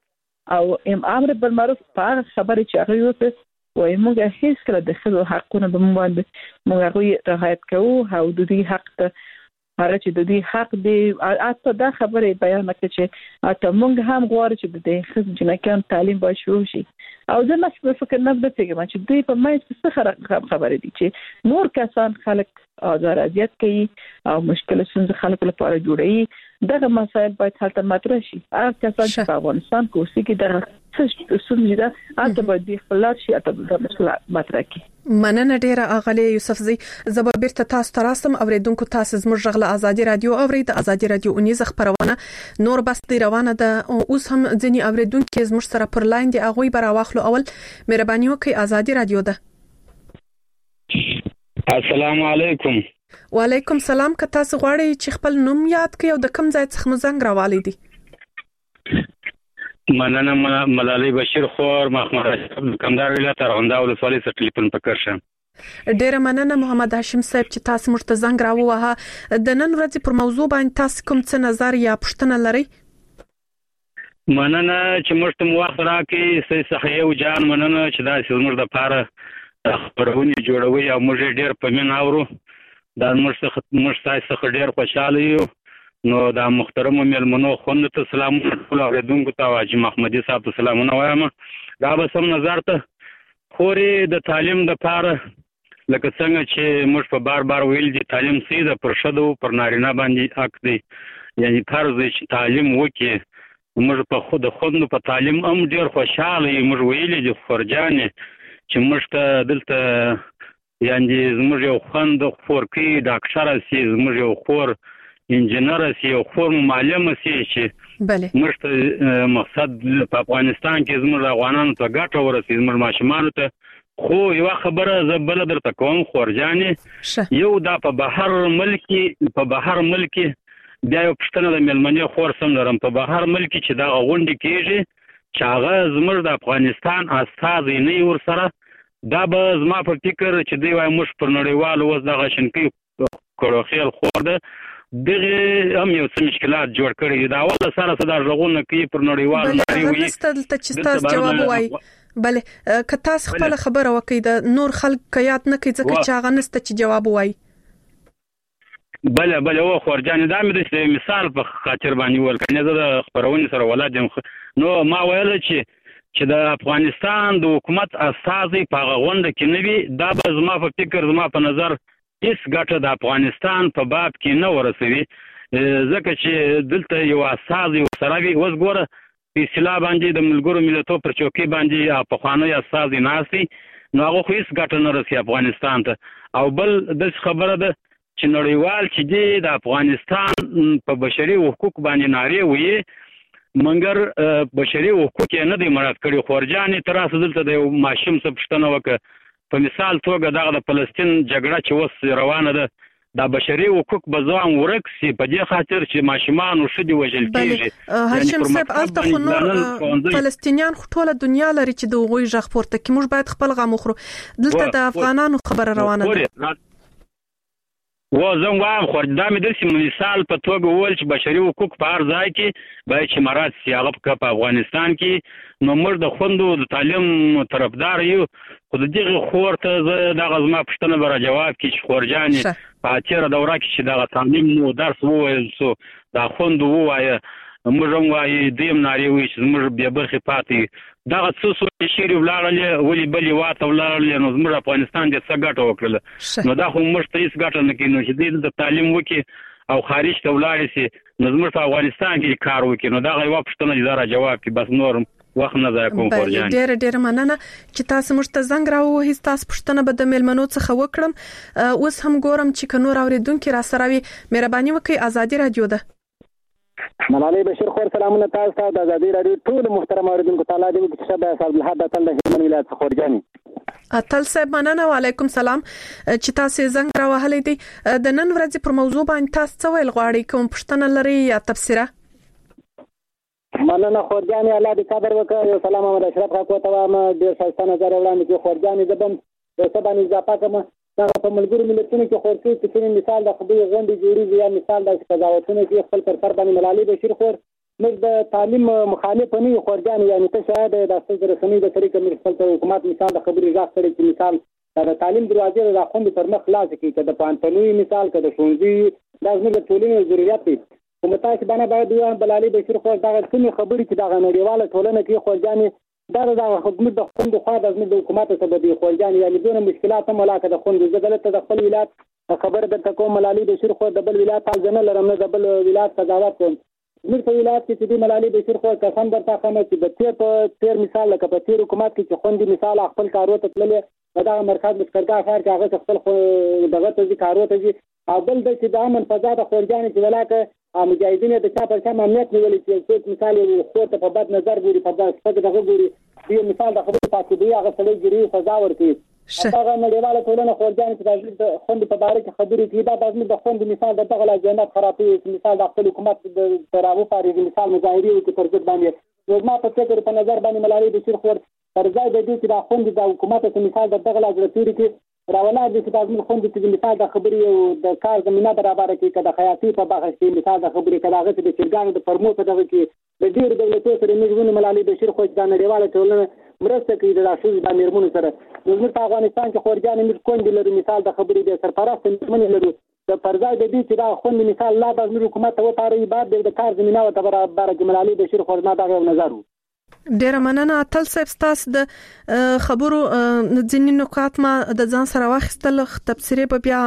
او امر بالمعروف په خبره چې هغه وکړي وای موږ هیڅ کله د خلکو حقونه به موږ باندې موږ هغه رعایت کوو او د دې حق ته هغه چې د دې حق دی اته دا خبره بیان کړي چې اته موږ هم غواړو چې د دې خزم جنکان تعلیم باید شروع شي او زه نه فکر نه بتګم چې دوی په مې څه خبره دي چې نور کسان خلک آزار اذیت کوي او مشکل څنګه خلکو لپاره جوړي دغه مسایل باید حل ته مطرح شي. هر کسان چې په افغانستان کې اوسي کې دغه څه څه ده اته باید د خپل شي اته د مسله مطرح کی. مننه ډیره اغلی یوسفزی. زه به بیرته تاسو ته راستم اوریدونکو تاسو زموږ غږ له ازادي رادیو اورید ازادي رادیو اونیز خبرونه نور بس دی روانه ده اوس هم ځنی اوریدونکو زموږ سره پر لاین دی اغوی برا واخلو. اول مهرباني وکړئ ازادي رادیو ده. السلام علیکم. وعلیکم سلام. که تاسو غواړئ چې خپل نوم یاد کړئ او د کوم ځای څخه مو زنګ راوالي دي؟ مننه ملالۍ بشیر خور محمد اشرف کمدار ولایت ارغنداو ولسوالۍ څخه ټلیفون پکړ شم. ډیره مننه محمد هاشم صاحب چې تاسو موږ ته زنګ راووهه. د نن ورځې پر موضوع باندې تاسو کوم څه نظر یا پوښتنه لرئ؟ مننه چې موږ ته وخت راکړئ. سي صحیح او جان مننه چې دا موږ د پاره خبرونه جوړوي او موږ ډیر په من اورو. دا موږ څخه موږ تاسو ډیر خوشاله یو. نو دا محترم مېلمنو خوند ته سلام ټول اوریدونکو ته حاجی محمدي صاحب ته سلامونه وایم. دا به سم نظر ته خوري د تعلیم د پاره لکه څنګه چې موږ په بار بار ویل دي تعلیم سیده پر شدو پر نارینه باندې حق دی، یعنی فرض دی چې تعلیم وکړي. موږ په خود خوند په تعلیم هم ډیر خوشاله یو. موږ ویل دي فرجانه چې موږ ته دلته یعنی زموږ یو خوند خورکی ډاکټر سي زموږ یو خور انجینر سي او خور معلم سي چې بله موږ ته مقصد په افغانستان کې زموږ افغانانو ته ګټه ورسي زموږ ماشومان ته. خو یو خبره زه بل درته کوم خورجانې یو دا په بهر ملک په بهر ملک بیا یو پښتنه د ملمنې خور سم لرم په بهر ملک چې دا غونډه کیږي چې هغه زموږ د افغانستان استازي نه ور سره دا به زما په فکر چې دی وای موږ پر نړیوال وز د غشنکی کړو خیال خور ده دغه هم یو څه مشکلات جوړ کړی دا ول سره سره ژغونه کوي پر نړیوال نړیوال ستل ته چې تاسو جواب وای بله که تاسو خپل خبره وکړئ د نور خلک کيات نه کوي ځکه چې هغه نسته چې جواب وایي. بله بله و خورجان دا مې د مثال په خاطر باندې ول کنه زه د خبرونې سره ولادت نو ما ویل چې چې د افغانستان د حکومت اساسي په غونډه کې نه وي دا به زما په فکر زما په نظر هیڅ ګټه د افغانستان په باب کې نه ورسوي ځکه چې دلته یو اساسي سره وي اوس ګوره په اصطلاح باندې د ملګرو ملتونو پر چوکۍ باندې په خواني اساسي ناسي نو هغه هیڅ ګټه نه رسي افغانستان ته او بل د خبره ده چې نړیوال چې دی د افغانستان په بشري حقوق باندې نارې وي منګر بشري حقوق نه دی مراعات کړی. خورجان تر اوسه دلته د ماشوم څخه پښتنه وکړه په مثال توګه دغه د فلسطین جګړه چې اوس روانه ده د بشري حقوق بزوان ورک سي په دې خاطر چې ماشومان او شدي وژل کیږي. هاشم صاحب الته خو نور فلسطینیان ټوله دنیا لري چې د غوي ژغ پورته کی موږ باید خپل غم وخورو. دلته د افغانانو خبره روانه ده و زم وایم خو دا مې د مثال په توګه ول چې بشري حقوق په هر ځای کې باید چې مراد سي هغه په افغانستان کې نو موږ د خوندو د تعلیم طرفدار یو خو د دغه خور ته دغه زما پښتنه بر جواب کې چې خورجان په تیر دوره کې چې دغه تعلیم نو درس وویل سو دا خوندو وایي موږ هم وایي دیم ناری وي چې موږ بیا برخه پاتې دغه څه څه شیر ولارل ولي بلی واته ولارل نو موږ افغانستان د څه ګټه وکړه نو دا خو موږ ته هیڅ ګټه نه کینو چې د تعلیم وکي او خارج ته ولاري سي نو موږ په افغانستان کې کار وکړو نو دا غو پښتنه دې جواب کې بس نور وخت نه ځای کوم خورجان. ډېر ډېر مننه چې تاسو موږ ته زنګ راووهئ. تاسو پښتنه به د میلمنو څخه وکړم. اوس هم ګورم چې کنور اوریدونکو را سره وي مهرباني وکړئ. ازادي رادیو ده. ملالۍ بشیر خور سلامونه تاسو ته د ازادي رادیو ټول محترم اوریدونکو تعالی دې وکړي چې شب صاحب الحد تل د هلمند ولایت څخه خورجاني اتل صاحب مننه. وعلیکم سلام چې تاسو زنګ راوهلې دي د نن ورځې پر موضوع باندې تاسو څه ویل غواړئ کوم پښتنه لري یا تفسیره؟ مننه خورجاني الله دې قدر وکړي. یو سلام محمد اشرف خاکو ته وایم ډېر ښه نظر وړاندې کوي خورجاني زبم یو څه باندې اضافه کوم دا په ملګرو ملتونو کې خورکې چې مثال د خبري غونډې جوړیږي یا مثال د قضاوتونو کې خپل پر سر باندې ملالۍ بشیر خور موږ د تعلیم مخالف نه یو خورجاني یعنی ته شاید د خپل رسمي د طریقې موږ خپل حکومت مثال د خبري ځاخ کړي چې مثال د تعلیم دروازې د خوند پر مخ خلاص کړي چې د پانتنوي مثال کده شونځي د زموږ ټولنې ضرورت دی. کوم تاسو باندې باید دوه ملالۍ بشیر خور دا کومې خبرې چې د نړیواله ټولنه کې خورجاني دا د خدمت د خوند خو د زموږ حکومت ته به دی خورجاني یعنی دونه مشکلات هم علاقه د خوند زګلته د خپل ولایت خبر د کوم ملالۍ بشیر خور د بل ولایت حال نه لرم نه د بل ولایت قضاوت کوم. موږ په ولایت کې چې د ملالۍ بشیر خور قسم درته کوم چې د تیر په تیر مثال لکه په تیر حکومت کې چې خوند مثال خپل کارو ته تللې دا مرکز مشکرګه ښار کې هغه خپل دغه ته کارو ته او بل د چې د امن فضا د خورجاني چې ولاکه مجاهدین د چا پر چا امنیت نیولې چې څوک مثال خو ته په بد نظر ګوري په داسې دغه ګوري دی مثال د خبرو پاتې دی هغه سړی ګری فضا ورکړي هغه نړیواله ټولنه خورجاني چې د خوند په باره کې خبرې کوي دا د خوند مثال د دغه جنت خرابي مثال د خپل حکومت د تراغو پارې مثال مظاهري او پر ضد باندې نو ما په فکر په نظر باندې ملالۍ بشیر خور پر ځای د دې چې د خوند د حکومت په مثال د دغه لاجرتوري کې راولا د چې د خوند چې مثال د خبرې او د کار زمينه برابر کې کده خیاطي په باغ کې مثال د خبرې کده هغه د چرګانو د فرمو په دغه کې د ډیر دولتونو سره موږ ملالۍ بشیر خو د نړیواله ټولنه مرسته کوي د راشد د میرمنو سره. موږ په افغانستان کې خورجاني موږ کوم لري مثال د خبرې د سرپرست من لري د پرځای د دې چې دا خوند مثال لا د حکومت ته وتاري بعد د کار زمينه او برابر کې ملالۍ بشیر خو ما دغه نظر ډیر مننه. اتل صاحب تاسو د خبرو ځینې نکات ما د ځان سره واخیستل تفسیرې په بیا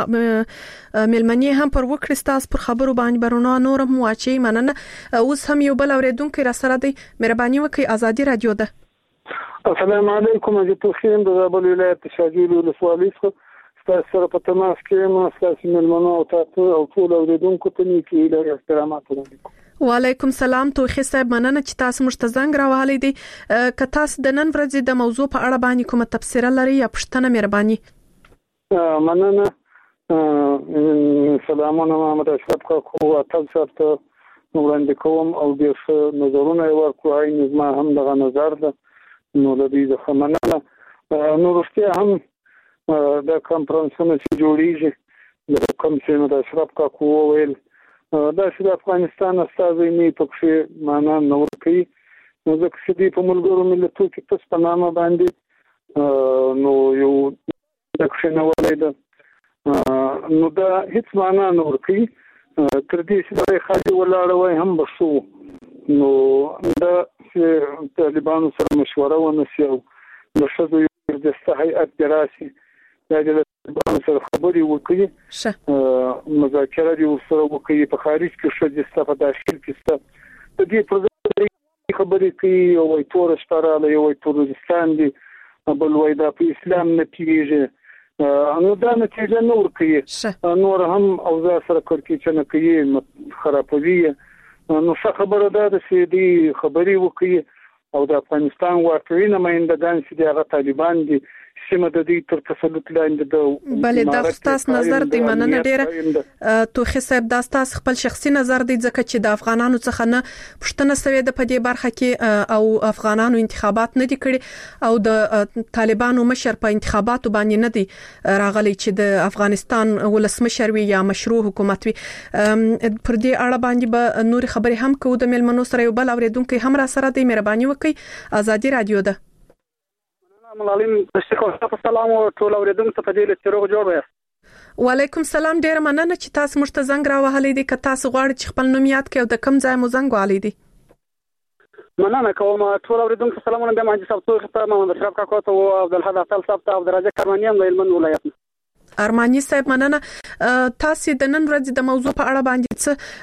ملمنې هم پر وکړې تاسو پر خبرو باندې برونه نور هم واچي. مننه. اوس هم یو بل اوریدونکو را سره دی مهرباني وکړئ. ازادي رادیو ده. السلام علیکم زه توخیم د زابل ولایت شاجوی ولسوالۍ څخه تاسو سره په تماس کې یم. تاسو ملمنو او تاسو او ټول اوریدونکو ته نیکی له احترامات وړاندې کوم. وعلیکم سلام. توخی صاحب مننه چې تاسو موږ ته زنګ راوهلې دي. که تاسو د نن ورځې د موضوع په اړه باندې کومه تفسیر لري یا پښتنه مهرباني. مننه. سلامونه محمد اشرف خو اتل صاحب ته وړاندې کوم او د نظرونه ورکو عین ما هم دغه نظر ده نو د دې ځخه مننه. نو رښتیا هم د کانفرنسونه چې جوړیږي د کوم څه د اشرف خو ویل دا چې د افغانستان استازي نه پکې معنا نور کوي نو ځکه چې دوی په ملګرو ملتونو کې پس په نامه باندې نو یو دکښنولای ده نو دا هیڅ معنا نه ورکوي تر دې چې خالي ولاړ وای هم بسو نو دا چې طالبانو سره مشوره ونسي او د شذو یو د هیئت دراسي دا د طالبانو سره خبرې وکړي مذاکره دي ورسره وکړي په خارج کې شذ په داخل کې ست د دې پر خبرې کوي او وای تور شپراله یو وای تورستان دي بل وای دا په اسلام نه کیږي نو دا نتیجه نور کوي نور هم اوضاع سره کړکېچنه کوي خرابوي نو څه خبره ده چې دی خبري وکړي او د افغانستان واقعي نمائندگان چې د هغه طالبان دي سیمه د دې تر تسلط لاندې د بلې د تاسو نظر دی مننه ډیره توخي صاحب دا تاسو خپل شخصي نظر دی ځکه چې د افغانانو څخه نه پښتنه سوي د پدې برخه کې او افغانانو انتخابات نه دي کړي او د طالبانو مشر په انتخاباتو باندې نه دي راغلي چې د افغانستان ولسمشر وي یا مشروع حکومت وي پر دې اړه باندې به نور خبرې هم کوو د ملمنو سره یو بل اوریدونکو هم را سره دی مهرباني وکړئ ازادي رادیو ده ملالیم تاسو سلام او ټول اوریدونکو ته دې لچروغ جوړ وایي وعلیکم سلام ډیر مننه چې تاسو موږ ته زنګ راوهلې دي که تاسو غواړئ چې خپل نوم یاد کړئ او د کوم ځای مو زنګ وهلې دي مننه کوم ټول اوریدونکو سلامونه د مهندس صاحب ته محمد اشرف کاکو ته او عبدالحد اصل صاحب ته عبدالرزاق کرماني هم د هلمند ولایت ارماني صاحب مننه تاسو د نن ورځې د موضوع په اړه باندې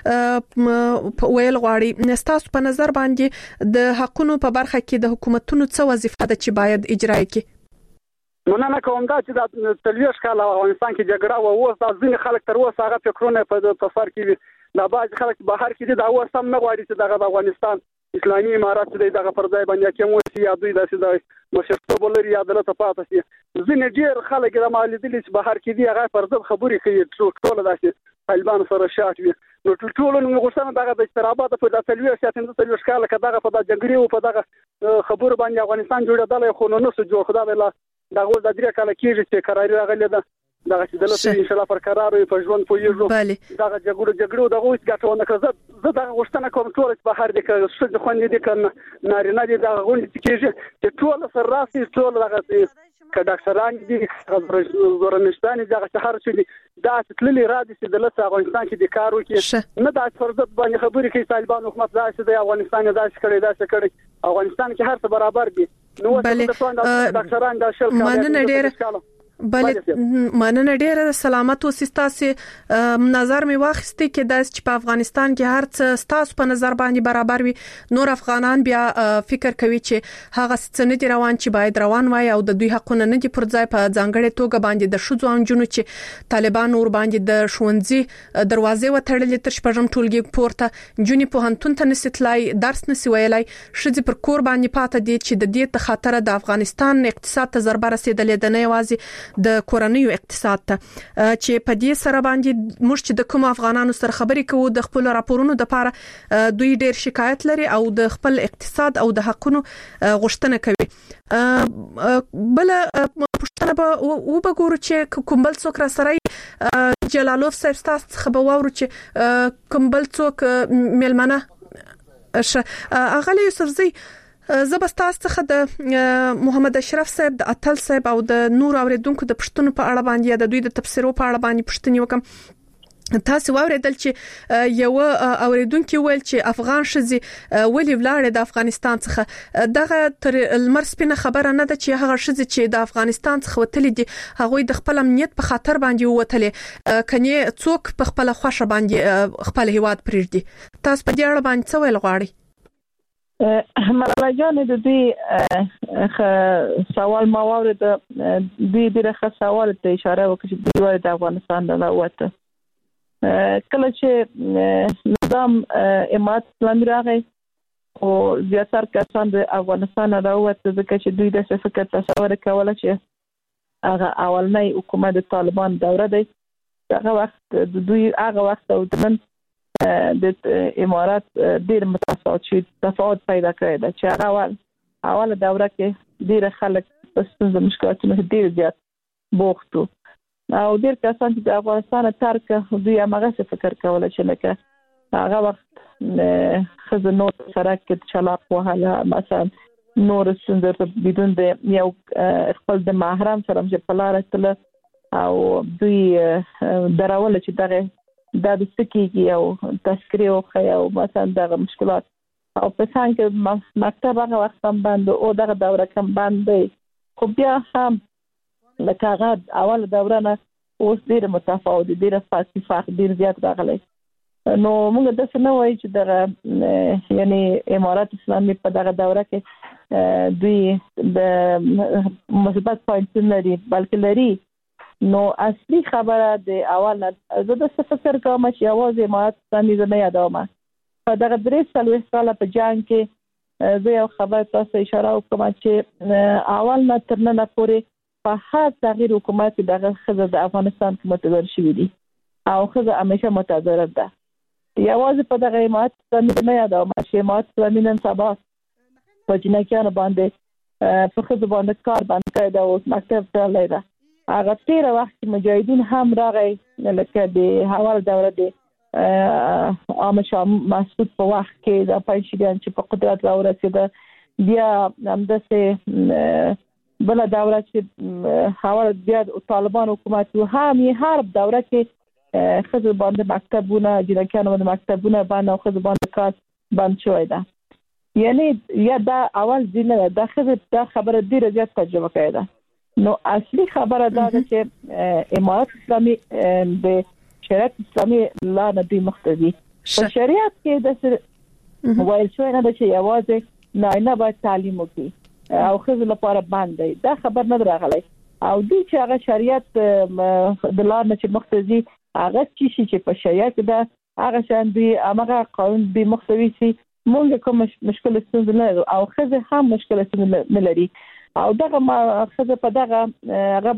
څه ویل غواړي تاسو په نظر باندې د حقونو په برخه کې د حکومتونو څه وظیفه ده چې باید اجرا کړي مننه کوم دا چې د تلويش کال افغانستان کې جګړه و اوس د ځین خلک تر اوسه هغه فکرونه په تفسیر کې د باج خلک بهر کې دي دا اوس هم نه غواړي چې د افغانستان اسلامي امارات دې دغه فرضای باندې کې مو سي یادوي د سیده مشرتوب لري عدالت پاتې شي ځینې ډیر خلک د مالدلي چې بهر کې دي هغه فرض خبرې کوي ټول داسې طالبان سره شاټ وي نو ټول نو غوښتنه دغه د استرابات په د تلويش ساتنه د تلويش کال کداغه په د جنگري او په دغه خبر باندې افغانستان جوړېدل خو نو نو جوړ خدای الله دغه د درې کال کېږي چې قرار راغلی ده دغه چې دلته ان شاء الله پر قرار وي په ژوند پویږو دغه جګړو جګړو دغه وڅ ګټونه کړه زه دغه غوښتنه کوم ټول په هر دي کې څه د خوندې دي کنه نارینه دي دغه غونډې کېږي چې ټول سره راسي ټول دغه که ډاکټران دي زورنشتان دغه شهر چې دي دا تللی را دي چې دلته افغانستان کې د کار وکړي نه د فرضت باندې خبرې کوي طالبان حکومت دا چې د افغانستان داسې کړي داسې کړي افغانستان کې هر څه برابر دي نو د ډاکټران د شل مننه ډېر بل مننه ډیره سلامت اوسئ تاسو نظر می واخستي کې د چې په افغانستان کې هر څه تاسو په نظر باندې برابر وي نور افغانان بیا فکر کوي چې هغه څه نه دي روان چې باید روان وای او د دوی حقونه نه دي پر ځای په ځانګړې توګه باندې د شوزو انجونو چې طالبان اور باندې د شونځي دروازې وتړلې تر شپږم ټولګي پورته جونی په هنتون ته نسیتلای درس نسی ویلای شذ پر کور باندې پاته دي چې د دې خاطر د افغانستان اقتصاد ته ضربه رسیدلې د نه یوازې د کورنیو اقتصاد ته چې په دې سره باندې موږ چې د کوم افغانانو سره خبرې کوو د خپل راپورونو د لپاره دوی ډېر شکایت لري او د خپل اقتصاد او د حقونو غوښتنه کوي بل پښتنه به او بګورو چې کوم بل څوک را سره جلالوف صاحب تاسو خبر وورو چې کوم بل څوک ملمنه اغلی یوسفزی زبستاس څخه د محمد اشرف صاحب د اتل صاحب او د نور اوریدونکو د پښتون په اړه باندې د دوی د تفسیرو په اړه باندې پښتني وکم تاسو واوریدل چې یو اوریدونکو ویل چې افغان شذي ولې ولاړ د افغانستان څخه دغه تر المر سپینه خبره نه ده چې هغه شذي چې د افغانستان څخه وتلې دي هغه د خپل امنیت په خاطر باندې وتلې کني څوک په خپل خوښه باندې خپل هیواد پرېږدي تاسو په دې اړه باندې څه ویل غواړئ مرلا جان د دې سوال ما ورته د دې ډېر سوال ته اشاره وکړه چې د افغانستان د وته کله چې نظام امارات اسلامي راغی او زیاتره کسان د افغانستان راوته ځکه چې دوی د فکر تصور کول چې هغه اولنۍ حکومت د طالبان دوره دی هغه وخت د دوی هغه وخت او د نن د امارات ډېر متفاوت شي تفاوت پیدا کړی دا چې اول اول دوره کې ډېر خلک په ستونزو مشکلاتونو ډېر زیات بوختو او ډېر کسان چې د افغانستان ترک دوی هغه څه فکر کول چې لکه هغه وخت خزنو سره کې چلاق وهاله مثلا نور څنګه بدون د یو خپل د محرم سره چې په لار تل او دوی دراول چې دغه د سکیږي او تذکری او خیا او مثلا دغه مشکلات او په څنګه مکتب هغه وخت هم باندې او دغه دوره کم باندې خو بیا هم لکه هغه اول دوره نه اوس ډیر متفاوت ډیر فلسفه ډیر زیات راغلی نو موږ د څه نه وایي چې دغه یعنی امارات اسلامي په دغه دوره کې دوی د مثبت پوینټ لري بلکې لري نو اصلي خبره د اول نه زه د څه فکر کوم چې اواز امارات اسلامي نه یادوم په دغه درې څلوېښت کاله په جنګ کې زه یو خبر تاسو اشاره وکم چې اول نه تر نن پورې په هر تغییر حکومت دغه خزه د افغانستان کې متغیر شوې دي او خزه همیشه متضرر ده یوازې په دغه امارات اسلامي نه یادوم چې امارات اسلامي نن سبا په جنکیانو باندې په خزه باندې کار باندې کړی دا اوس مکتب تړلی ده هغه تیر وخت مجاهدین هم راغی لکه د حوال دوره د عامه شاه مسعود په وخت کې د پنځګان چې په قدرت راورسېده بیا همداسې بل دوره چې حوال بیا طالبان حکومت هم یې هر دوره کې خزه باندې مکتبونه جنکیانو باندې مکتبونه باندې خزه باندې کار بند شوی ده یعنی یا دا اول دینه دا خزه دا خبره ډیره زیات تجربه کړې ده نو اصلي خبره دا ده چې امارات اسلامي د شریعت اسلامي لا نه دی مختدي په شریعت کې د وایي شوی نه ده چې یوازې نارینه باید تعلیم وکړي او خزه لپاره باندې دا خبر نه راغلی او دوی چې هغه شریعت د لار نه چې مختدي هغه چې چې په شریعت ده هغه شان دوی هغه قانون به مختوي سي مونږ کوم مشکل ستونزه نه او خزه هم مشکل ستونزه نه لري او دغه ما خزه په دغه هغه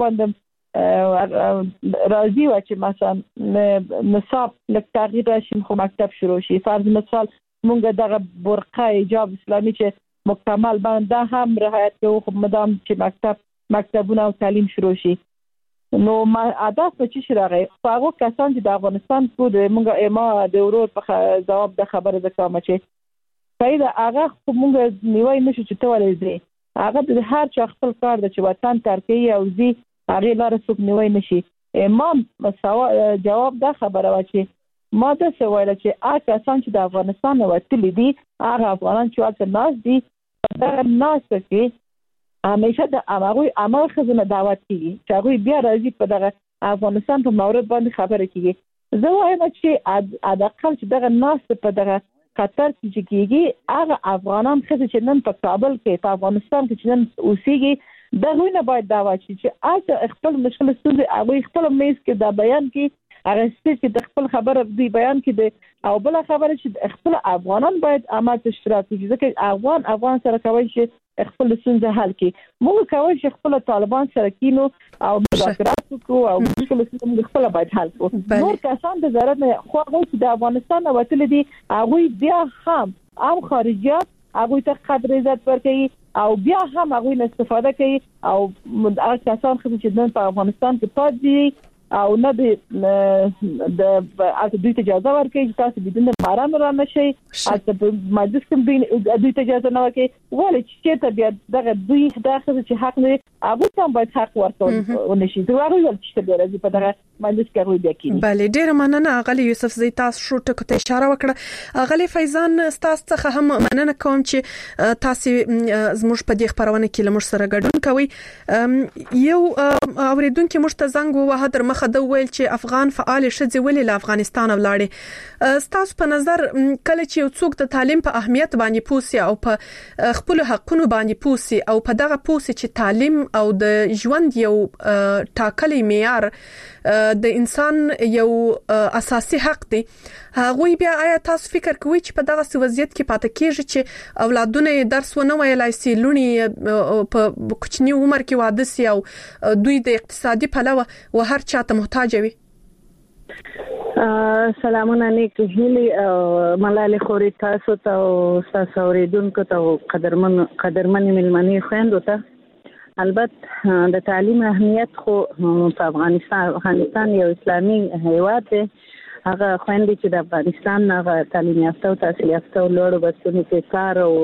باندې راځي و چې مثلا نصاب لک تغییر راشي خو مکتب شروع شي فرض مثال مونږ دغه برقه حجاب اسلامي چې مکمل باندې هم رعایت کوو خو مدام چې مکتب مکتبونه او تعلیم شروع شي نو ما ادا په چې شراغه هغه کسان چې د افغانستان کو د مونږه اما د ورور په جواب د خبره د کوم چې پیدا هغه مونږ نیوي نشو چې ته ولې دي هغه د هر چا خپل کار د چې وطن ترکیه او زی هغه لار څوک نیوي نشي امام مساوا جواب د خبره و چې ما د څه ویل چې هغه کسان چې د افغانستان وتلی دي هغه افغانان چې ولته ناس دي دا ناس کې همیشه د امروي عمل خزنه دعوت کیږي چې هغه بیا راځي په دغه افغانستان په مورد باندې خبره کیږي زه وایم چې اداقل چې دغه ناس په دغه قطر کې کیږي هغه افغانان خزه چې نن په کابل کې په افغانستان کې چې نن اوسېږي دغه نه باید دعوت شي چې اته خپل مشکل ستونزې هغه خپل میز کې دا بیان کې هغه چې د خپل خبره دی بیان کې دی او بل خبره چې خپل افغانان باید عمل اشتراک وکړي ځکه افغان افغان سره کوي چې خپل ستونزې حل کړي موږ کوي چې خپل طالبان سره کینو او مذاکرات وکړو او مشکل ستونزې خپل باید حل کړو نور کسان د ضرورت نه خو هغه چې د افغانستان وتل دي هغه بیا هم عام خارجيات هغه ته قدر عزت ورکړي او بیا هم هغه استفاده کوي او هغه کسان چې نن په افغانستان کې پات دي او نه د د اته دوی ته اجازه ورکړي چې تاسو بدون باران را نشي اته مجلس کوم دوی ته اجازه نه ورکړي ولې چې ته بیا دغه دوی داخله چې حق نه هغه هم باید حق ورکړي ونشي دا هغه ول چې بیا راځي په دغه مجلس کې هغه بیا کینی بله ډیر مننه اغلی یوسف زی تاسو شو ټکو ته اشاره وکړه اغلی فیضان تاسو څخه هم مننه کوم چې تاسو زموږ په دې خبرونه کې لمر سره ګډون کوي یو اوریدونکو مشته زنګ وه در مخه د ویل چې افغان فعال شذ ولې له افغانستان ولاړې تاسو په نظر کله چې یو څوک د تعلیم په اهمیت باندې پوسی او په خپل حقونو باندې پوسی او په دغه پوسی چې تعلیم او د ژوند یو ټاکلي معیار د انسان یو اساسي حق دی هغه بیا آیا تاسو فکر کوئ چې په دغه وضعیت کې پاتې کیږي چې اولادونه درس ونه ویلای سي لونی په کوچنی عمر کې واده سي او دوی د اقتصادي پلوه و هر چا ته محتاج وي سلامونه نیک هیلي ملالي خوري تاسو ته او تاسو اوریدونکو ته قدرمن قدرمن ملمني خويندو ته البته د تعلیم اهمیت خو په افغانستان افغانستان یو اسلامي هیواد دی هغه خويندې چې د افغانستان هغه تعلیم یافته او تحصیل یافته او لوړ بسونو کې کار او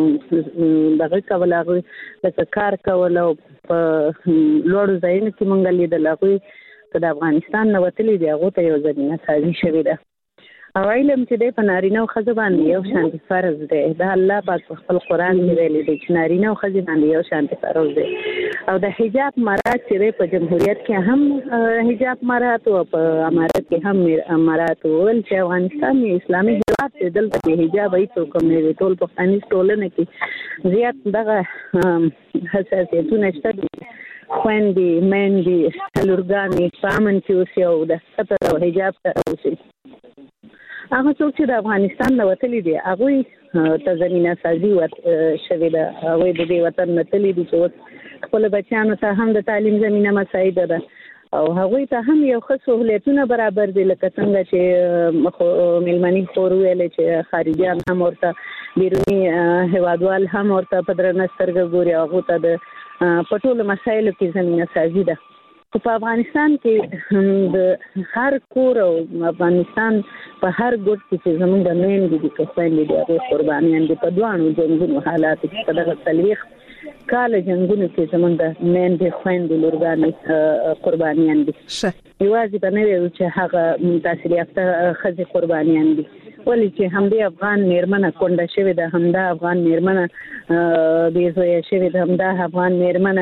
دغه کول هغه د کار کول او په لوړ ځایونو کې مونږ لیدل هغه د افغانستان نو وتلې دی هغه ته یو ځینې سازي شوې ده او علم چې د پنارینه او خزه باندې یو شان فرض دی د الله پاک خپل قران کې ویلي دی چې نارینه او خزه باندې یو شان فرض دی او د حجاب مراد چې په جمهوریت کې هم حجاب مراد او په امارات کې هم مراد ول چې افغانستان اسلامي هیواد دی دلته حجاب ای څوک نه دی ټول په انیس ټولنه کې زیات دغه حساسیتونه شته خويندې مېندې لورګانې پامن چې اوس یو د ستر او حجاب ته اوسي هغه څوک چې د افغانستان نو وتلی دي هغه ته زمينه سازي ورت شوی ده هغه د دې وطن نتلی دي چې خپل بچیانو ته هم د تعلیم زمينه مساعد ده او هغه ته هم یو ښه سہولتونه برابر دي لکه څنګه چې ملمني خور ویل چې خارجيان هم ورته بیرونی هوادوال هم ورته په درنه سترګه ګوري هغه ته د پټول مسایلو کې زمينه سازي ده په افغانستان کې د هر کور او افغانستان په هر ګوټ کې زموږ د مين دي چې څنګه دي هغه قربانيان دي په دوانو جنگونو حالات کې په دغه تلويخ کال جنگونو کې زموږ د مين دي خويندې لورګانې قربانيان دي یوازې په نوې چې هغه تحصیل یافته خزي قربانيان دي ولې چې همدې افغان میرمنه کونډه شوی ده همدا افغان میرمنه بې زویه شوی ده همدا افغان میرمنه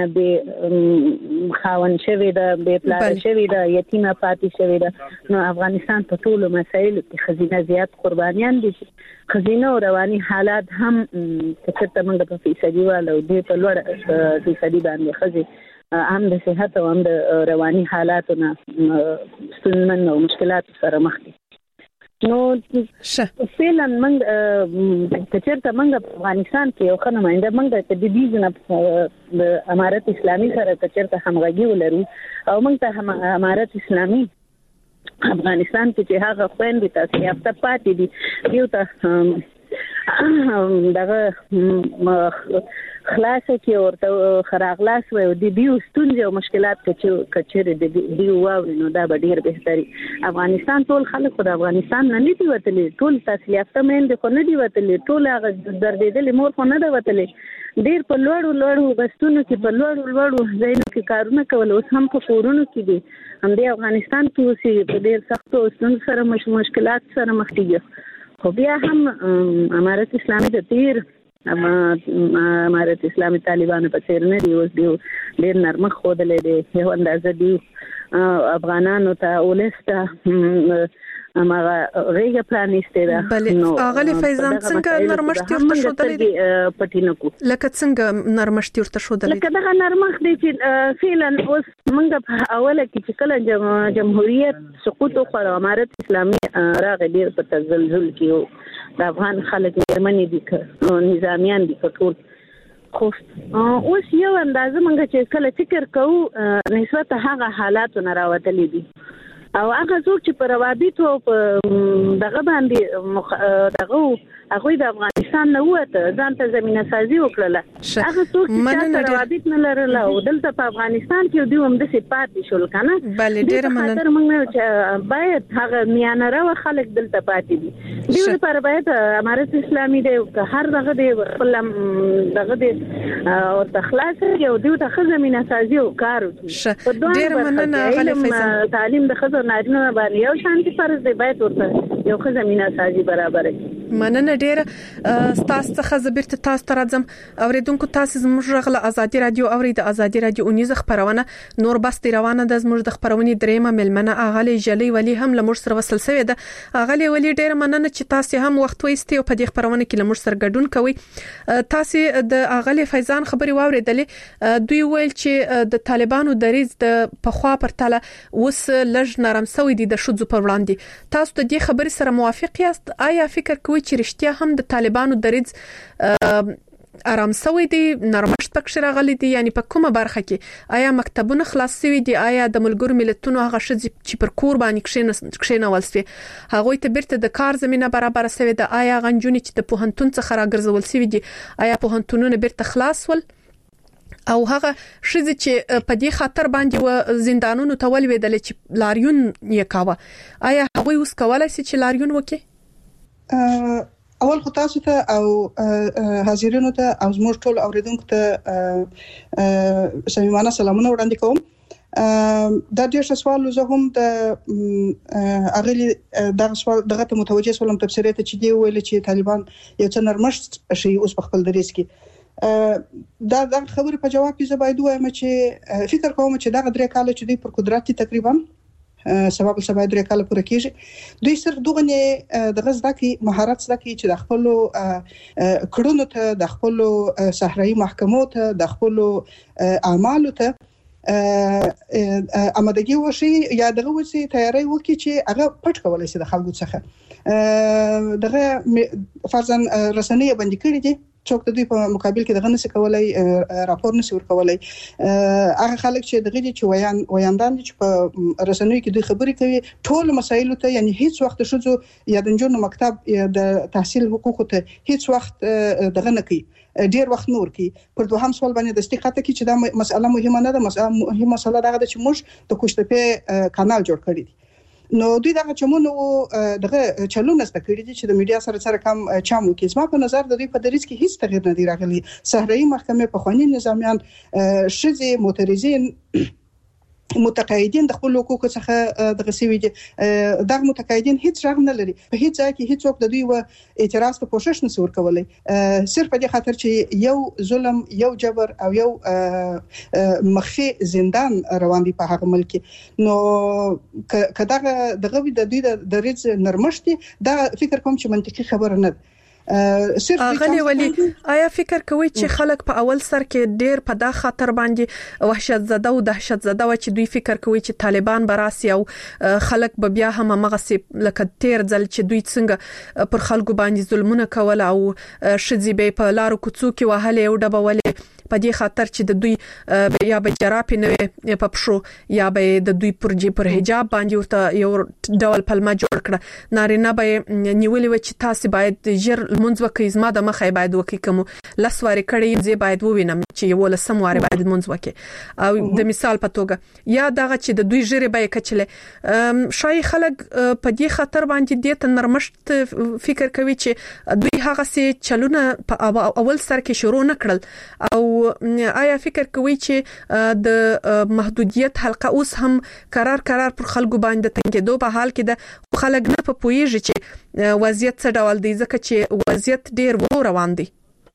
بې خاوند شوی ده بې پلار شوی ده یتیمه پاتې شوی ده نو افغانستان په ټولو مسایلو کې خزینه زیات قربانیان دي خزینه او رواني حالات هم چې موږ په فیصدي والو دې په لوړ فیصدي باندې خزي هم د صحت او هم د رواني حالاتونو ستونزمن او مشکلات سره مخ دي نو فعلا موږ کچرته موږ په افغانستان کې یو خنه مینده موږ ته د دې نه د امارت اسلامي سره کچرته همغږي ولرو او موږ ته امارت اسلامي افغانستان کې چې هغه خويندې تاسو یافته پاتې دي یو ته دغه خلاصه کې ورته خراغلاس و د دیو ستونزې او مشکلات چې کچېره د دیو واورینو دا به ډیر بهتري افغانستان ټول خلک د افغانستان نه دي وتلي ټول تحصیل یافته مېندې خو نه دي وتلي ټول هغه دردېدلې مور خو نه ده وتلي ډیر په لوړو لوړو بستونو کې په لوړو لوړو ځایونو کې کارونه کول اوس هم په کورونو کې دي هم د افغانستان کې اوس په ډیر سختو ستونزو سره مشکلات سره مخ دي خو بیا هم امارت اسلامي د تیر اما امارت اسلامي طالبانو په څیر نه دی اوس دی ډیر نرمه خوده دي یو اندازه دي افغانانو ته ولسته امغه ریګه پلانیسته ده بلې اغلی فیضان څنګه نرمشت ورته شو دلې پټینکو لکه څنګه نرمشت ورته شو دلې لکه دغه نرمخ دي چې فعلا اوس موږ په اوله کې چې کله جمهوریت سقوط او امارت اسلامي راغی ډیر په تزلزل کې د افغان خلک مرمنې دي نظامیان دي په ټول خو اوس یو اندازه موږ چې کله فکر کوو نسبت هغه حالاتو نه راوتلې دي او هغه څوک چې په روابطو په دغه باندې دغه هغه د افغانستان نه وته ځان ته زمينه سازي وکړه هغه څوک چې روابط نه لرله او دلته په افغانستان کې دوی هم د سپاتې شول کنه بل ډیر مننه موږ چې باید هغه میانه راو خلک دلته پاتې دي دوی لپاره باید امارت اسلامي د هر دغه د خپل دغه د او تخلاص یو دوی ته زمينه سازي او کار وکړي ډیر مننه غلی فیصل تعلیم د خزر نارینه باندې یو شانتي فرض دی باید ورته یو زمينه سازي برابر کړي مننه ډیر تاسو څخه زبرت تاسو ته راځم اوریدونکو تاسو زموږ غل ازادي رادیو اورید ازادي رادیو اونیز خبرونه نور بس روانه د زموږ د خبرونې دریمه ملمنه اغلی جلی ولی هم لمر سره وصل شوی ده اغلی ولی ډیر مننه چې تاسو هم وخت وېستي او په دې خبرونه کې لمر سره ګډون کوي تاسو د اغلی فیضان خبري واوریدلې دوی ویل چې د طالبانو دریز د پخوا پر تله وس لږ نرم سوی دي د شذو پر وړاندې تاسو د دې خبري سره موافق یاست آیا فکر کوئ چې رښتیا هم د طالبانو دریز آرام سوی دي نرمشت پکښ راغلي دي یعنی په کومه برخه کې آیا مکتبونه خلاص شوي دي آیا د ملګرو ملتونو هغه شذ چې پر کور باندې کښینول شوی هغه ته بیرته د کار زمينه برابر شوی ده آیا غنجونی چې د پوهنتون څخه راګرځول شوی دي آیا پوهنتونونه بیرته خلاص ول او هغه شذ چې په دې خاطر باندې و زندانونو ته ولویدل چې لاریون یې کاوه آیا هغه اوس کولای شي چې لاریون وکړي؟ اول خو تاسو ته او حاضرینو ته او زموږ ټول اوریدونکو ته صمیمانه سلامونه وړاندې کوم. دا ډیر ښه سوال زه هم د اغلی دغه سوال دغه ته متوجه سولم تفسیر ته چې دی ویل چې طالبان یو څه نرمښت شي اوس په خپل دریس کې دا د خبرې په جواب کې زه باید وایم چې فکر کوم چې دغه درې کال چې دوی پر قدرت تقریبا سبب سبا درې کال پوره کیږي دوی صرف دغه نه د غزدا کې مهارت زده کی چې د خپل کړونو ته د خپل صحرایي محکمو ته د خپل اعمالو ته امادګي وشي یا دغه وسی تیاری وکړي چې هغه پټ کولای شي د خلکو څخه دغه فرضاً رسنۍ باندې کړی دي څوک د دوی په مقابل کې دغه نس کولای راپور نس ور کولای هغه خلک چې دغه چې ویان ویاندان چې په رسنیو کې دوی خبرې کوي ټول مسایل ته یعنی هیڅ وخت شوزو یا د جنونو مکتب د تحصیل حقوق ته هیڅ وخت دغه نه کوي ډیر وخت نور کی پر دوهم سوال باندې د استقامت کې چې دا مسله مهمه نه ده مهمه مسله دا ده چې موږ د کوشتپه کانال جوړ کړی دي نو دوی دغه چمونو دغه چلونه ست کړی دي چې د میډیا سره سره کم چامو کې زما په نظر د دوی په دریس کې هیڅ تغییر نه دی راغلی صحرایي محکمې په خواني نظامیان شذې معترضین متقاعدین د خپل حقوقو څخه دغه سوي دي دغه متقاعدین هیڅ رغ نه لري په هیڅ ځای کې هیڅ څوک د دوی و اعتراض ته کوشش نه ور کولای صرف په دې خاطر چې یو ظلم یو جبر او یو مخفي زندان روان دي په هغه ملک نو کداغه دغه د دوی د ریځ نرمشتي دا فکر کوم چې منطقي خبره نه اغلی ولی آیا فکر کوي چې خلک په اول سر کې ډیر په دا خاطر باندې وحشت زده او دهشت زده و چې دوی فکر کوي چې طالبان براسي او خلک به بیا هم مغسي لکه تیر ځل چې دوی څنګه پر خلکو باندې ظلمونه کول او شذې به په لارو کوڅو کې وهلې او ډبولې په دې خاطر چې د دوی یا به جراپې نه په پښو یا به د دوی پر جې پر حجاب باندې ورته یو ډول پلمه جوړ کړه نارینه به نیولې و چې تاسو باید ژر منځ وکړئ زما د مخې باید وکړئ کوم لسوارې کړي زه باید ووینم چې یو لسم واره باید منځ وکړي او د مثال په توګه یا دغه چې د دوی ژره به کچله شای خلک په دې خاطر باندې د نرمشت فکر کوي چې دوی هغه سي چلونه په اول سر کې شروع نکړل او آیا فکر کوي چې د محدودیت حلقه اوس هم قرار قرار پر خلکو باندې تنګېدو په حال کې د خلک نه په پويږي چې وضعیت څه ډول دی ځکه چې وضعیت ډیر ورو روان دی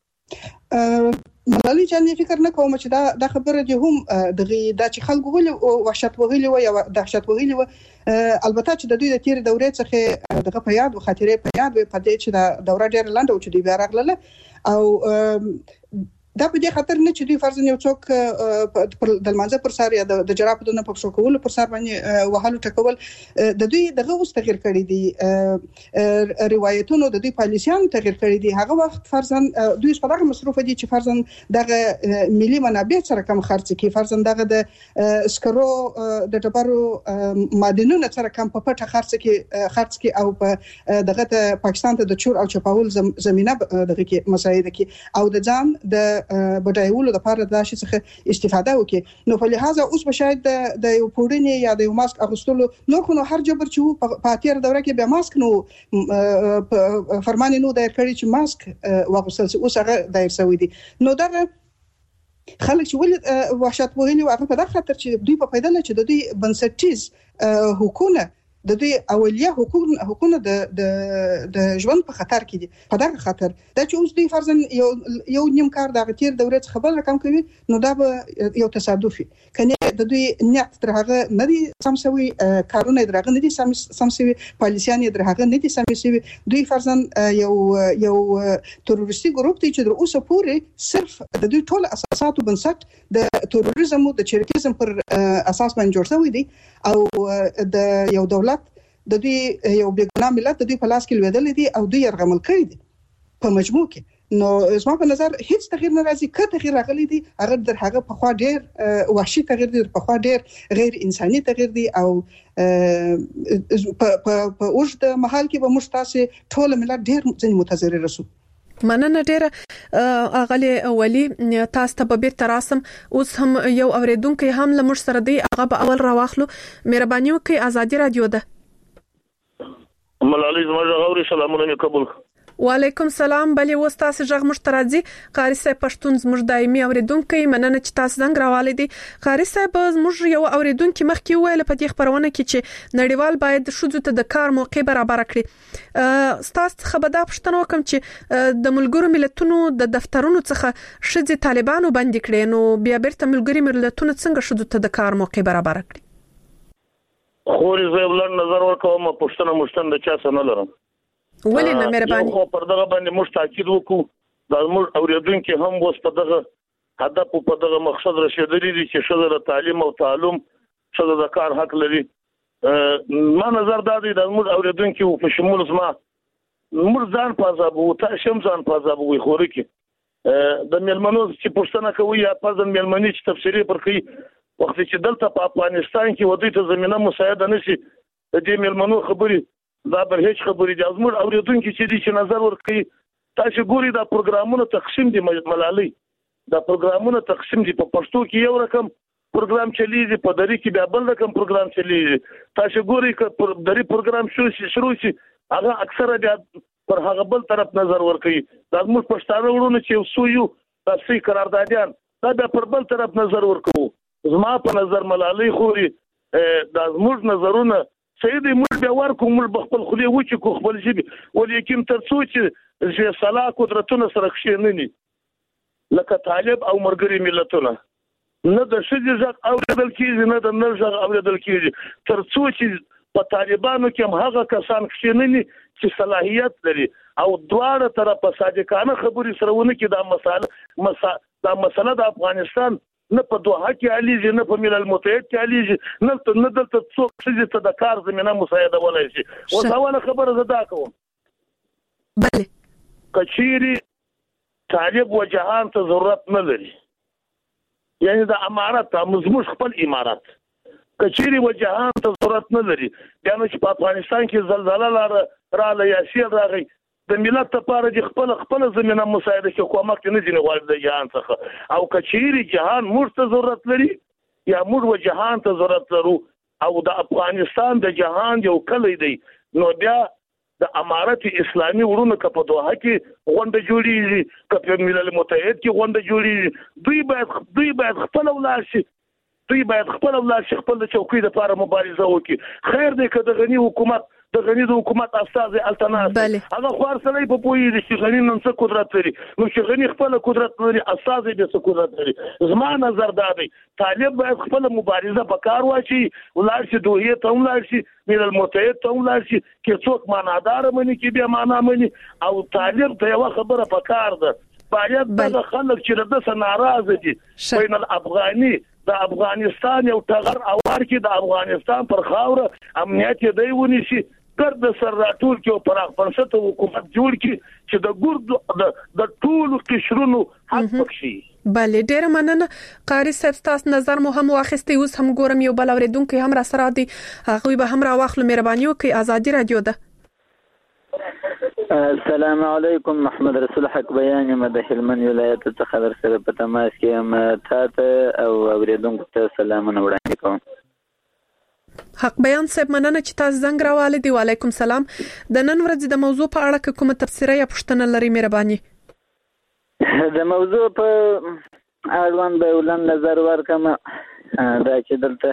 ملالي جان فکر نه کوم چې دا د خبره دي هم دغه د چې خلکو ول وحشت وغلی و یا دهشت وغلی و البته چې د دوی د تیر دورې څخه دغه په یاد و خاطرې په یاد و په دې چې د دوره ډیر لاندې او چې دی بیا راغله او دا په دې خاطر نه چې دوی فرض نه یو څوک د لمانځه پر سر یا د جراپ دونه په شو کول پر سر باندې وهلو ټکول د دوی دغه اوس تغیر کړی دي روایتونو د دوی پالیسیان تغیر کړی دي هغه وخت فرضاً دوی په دغه مصرف دي چې فرضاً دغه ملي منابع سره کم خرڅ کوي فرضاً دغه د سکرو د ټبرو معدنونو سره کم په پټه خرڅ کوي خرڅ کوي او په دغه پاکستان ته د چور او چپاول زمينه دغه کې مساعده کوي او د ځان د بډایولو لپاره د شي څخه استفاده وکړي نو په لحاظه اوس به شاید د یو پوډنی یا د یو ماسک اغوستلو نو کو هر جبر چې په اتیر دوره کې به ماسک نو فرمان نو دایر کړی چې ماسک واغوستل اوس هغه دایر شوی دی نو دا خلک چې ول وحشت وهلي او هغه په دغه خاطر چې دوی په پیدا نه چې د دوی بنسټیز حکومت د دوی اولیه حقوق حقوقونه د د د ژوند په خطر کې دي په دغه خاطر دا چې اوس دوی فرضاً یو یو نیم کار د غتیر دورې څخه بل رقم کوي نو دا به یو تصادفي کنه د دوی نیت تر هغه نه دي سمسوي کارونه درغه نه دي سمسوي پالیسیان درغه نه دي سمسوي دوی فرضاً یو یو تروریستي ګروپ دی چې در اوسه پورې صرف د دوی ټول اساسات او بنسټ د تروریزم او د چریکیزم پر اساس باندې جوړ شوی دی او د یو دولت د دوی یو بیګناه ملت د دوی په لاس کې لویدل دي او دوی يرغمل کړی دي په مجموع کې نو زما په نظر هیڅ تغییر نه راځي کته تغییر راغلی دي هغه در هغه په خوا ډیر وحشي تغییر دي په خوا ډیر غیر انساني تغییر دي او په په اوږد مهال کې به موږ تاسو ټول ملت ډیر ځنې متضرر رسو مننه ډیره اغلی ولی تاسو ته به بیرته راسم. اوس هم یو اوریدونکو هم لمر سره دی، هغه به اول راواخلو. مهرباني وکړئ، ازادي رادیو ده. ملالۍ زما غوړي سلامونه قبول. وعلیکم سلام. بلې وستاسو ژغ مشترازي قاری صاحب پښتون زموږ دایمي اوریدونکو، مننه چې تاسو زنګ راوالې دي. قاری صاحب زموږ یو اوریدونکو مخکې ویل په دې خبرونه کې چې نړیوال باید شوزو ته د کار موقع برابر کړي. تاسو خبردا پښتنو کوم چې د ملګرو ملتونو د دفترونو څخه شذ طالبانو باندې کړي، نو بیا بیرته ملګری ملتونو څنګه شوزو ته د کار موقع برابر کړي؟ خو زه بل نظر ورکوم پښتنه مشتن د چا سره نه لرم. ولې نه مهرباني؟ خو پر دغه باندې موږ تاکید وکړو، دا موږ اوریدونکو هم اوس په دغه هدف په دغه مقصد رسیدلی دي چې شذ تعلیم او تعلم شذ د کار حق لري. ما نظر دا دی د موږ اوریدونکو په شمول زما موږ ځان پازابو ته شم ځان پازابو وي خوري کې د میلمنو چې پښتنه کوي یا پزن میلمنې چې تفسیری پر کوي وخت چې دلته په افغانستان کې ودی ته زمينه مساعده نشي د دې میلمنو خبري دا بر هیڅ خبرې د ازمر اوریدونکو چې دي چې نظر ورکړي. تاسو ګوري دا پروګرامونه تقسیم دي ملالۍ، دا پروګرامونه تقسیم دي. په پښتو کې یو رقم پروګرام چلیږي، په دری کې بیا بل رقم پروګرام چلیږي. تاسو ګوري ک دری پروګرام شروع شي شروع شي هغه اکثره بیا پر هغه بل طرف نظر ورکړي. دا موږ پښتانه ورونه چې سو یو تاسو قراردادیان دا بیا پر بل طرف نظر ورکوو. زما په نظر ملالۍ خوري دا موږ نظرونه سیدی موږ بیا ورکو، موږ بخپل خلی وچی کو خپل جیبی، ولیکن ترڅو چې چې صلاح قدرتونه سره خشیننی لکه طالب او مرګري ملتونه نه د شذ ځق اوریدل کیږي نه د نرځ اوریدل کیږي، ترڅو چې په طالبانو کې هم هغه کسان خشیننی چې صلاحیت لري او دواړه طرفه صادقانه خبري سره ونه کې دا مسله مسا دا مسله د افغانستان نه په دوحه کې علي نه په ملل متحد کې علي نه نه دلته څوک چې ته د کار زمينه مساعده ولای شي. او ځاونه خبره زده کوم بله کچيري طالب و جهان ته ضرورت نه لري، یعنی د امارات مزموش خپل امارات کچيري و جهان ته ضرورت نه لري. یعنی چې په افغانستان کې زلزلہ را را لاسي راغی د ملت لپاره د خپل خپل زمينه مساعده کې کومک نه دي غواړي د جهان څخه. او کچيري جهان موږ ته ضرورت لري یا موږ و جهان ته ضرورت لرو او د افغانستان د جهان یو کلی دی، نو بیا د امارت اسلامي ورونه په دوحه کې غونډه جوړیږي، په ملل متحد کې غونډه جوړیږي. دوی باید دوی باید خپل ولر شي دوی باید خپل ولر شي خپل چوکۍ لپاره مبارزه وکړي. خیر دی که د غنی حکومت د غنی د حکومت استاد التناس هغه خور سره په پوي دي چې غنی نن څه قدرت لري، نو چې غنی خپل قدرت لري استاد دې څه قدرت لري. زما نظر دا دی طالب باید خپل مبارزه په کار واچي، ولر شي دوی ته ولر شي ملل متحد ته ولر شي کې څوک معنادار مني کې بیا معنا مني. او طالب ته یو خبره په کار ده، باید د خلک چې د څه ناراضه دي بین الافغاني د افغانستان یو ټغر اور کې د افغانستان پر خاوره امنیت دی ونیسي ګرد سر راټول کې او پراخ بنسټ حکومت جوړ کی چې د ګرد د ټول قشرونو حق پکشي. بله ډیر مننه قاری صاحب، تاسو نظر مو هم واخیستی. اوس هم ګورم یو بل اوریدونکو هم را سره دی، هغه به هم را واخلو. مهرباني وکړئ، ازادي رادیو ده. السلام علیکم، محمد رسول حق بیان یم د هلمند ولایت څخه در سره په تماس کې یم. تاسو او اوریدونکو ته سلامونه وړاندې کوم. حق بیان صاحب مننه چې تاسو زنګ راوالې دی. وعلیکم سلام. د نن ورځې د موضوع په اړه کومه تفسیره یا پوښتنه لري مهرباني؟ د موضوع په اړوند به ولن نظر ورکم دا چې دلته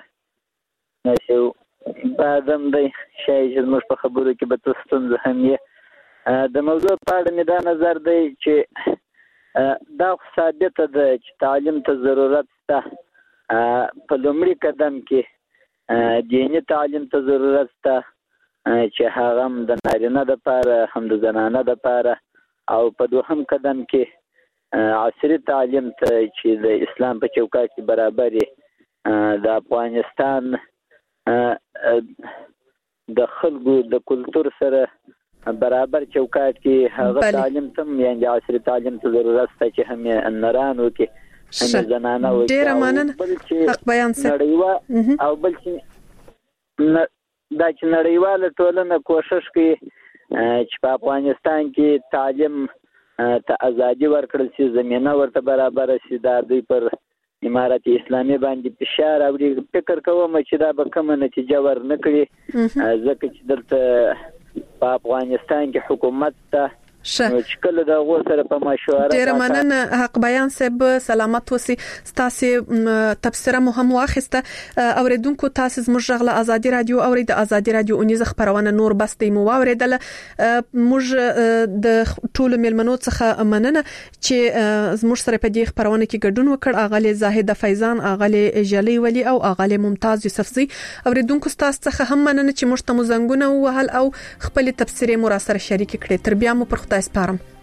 نشو بعدم دی شای چې موږ په خبرو کې به تاسو ستونزه هم یې د موضوع په اړه مې دا نظر دی چې دا ثابته ده چې تعلیم ته ضرورت شته. په لومړي قدم کې دیني تعلیم ته ضرورت شته چې هغه هم د نارینه دپاره هم د زنانه دپاره، او په دوهم قدم کې عصري تعلیم ته چې د اسلام په چوکاټ کې برابر د افغانستان د خلکو د کلتور سره برابر چوکاټ کې هغه تعلیم تم یعنی عصري تعلیم ته ضرورت شته چې هم نرانو کې هم زنانه وي. ډیر مننه حق بیان صاحب. او بل چې دا چې نړیواله ټولنه کوشش کوي چې په افغانستان کې تعلیم ته ازادي ورکړل شي، زمينه ورته برابر شي، دا دوی پر امارت اسلامي باندې فشار او فکر کوم چې دا به کوم نتیجه ورنکړي، ځکه چې دلته په افغانستان کې حکومت ته چې کله دا غو سره په مشوره ډیر مننه حق بیان صاحب، سلامت اوسئ. تاسو تبصره مهم واخیسته اوریدونکو، تاسو زموږ غږ ازادي رادیو اورید ازادي رادیو اونیزه خبرونه نور بستې مو اوریدل. موږ د ټولو ملمنو څخه مننه چې زموږ سره په دې خبرونه کې ګډون وکړ. اغلی زاهد فیضان، اغلی جلی ولی او اغلی ممتاز یوسفزی. اوریدونکو تاسو څخه هم مننه چې موږ ته مزنګونه وهل او خپل تبصره مو را سره شریک کړئ. تر بیا مو پر خدای سپارم.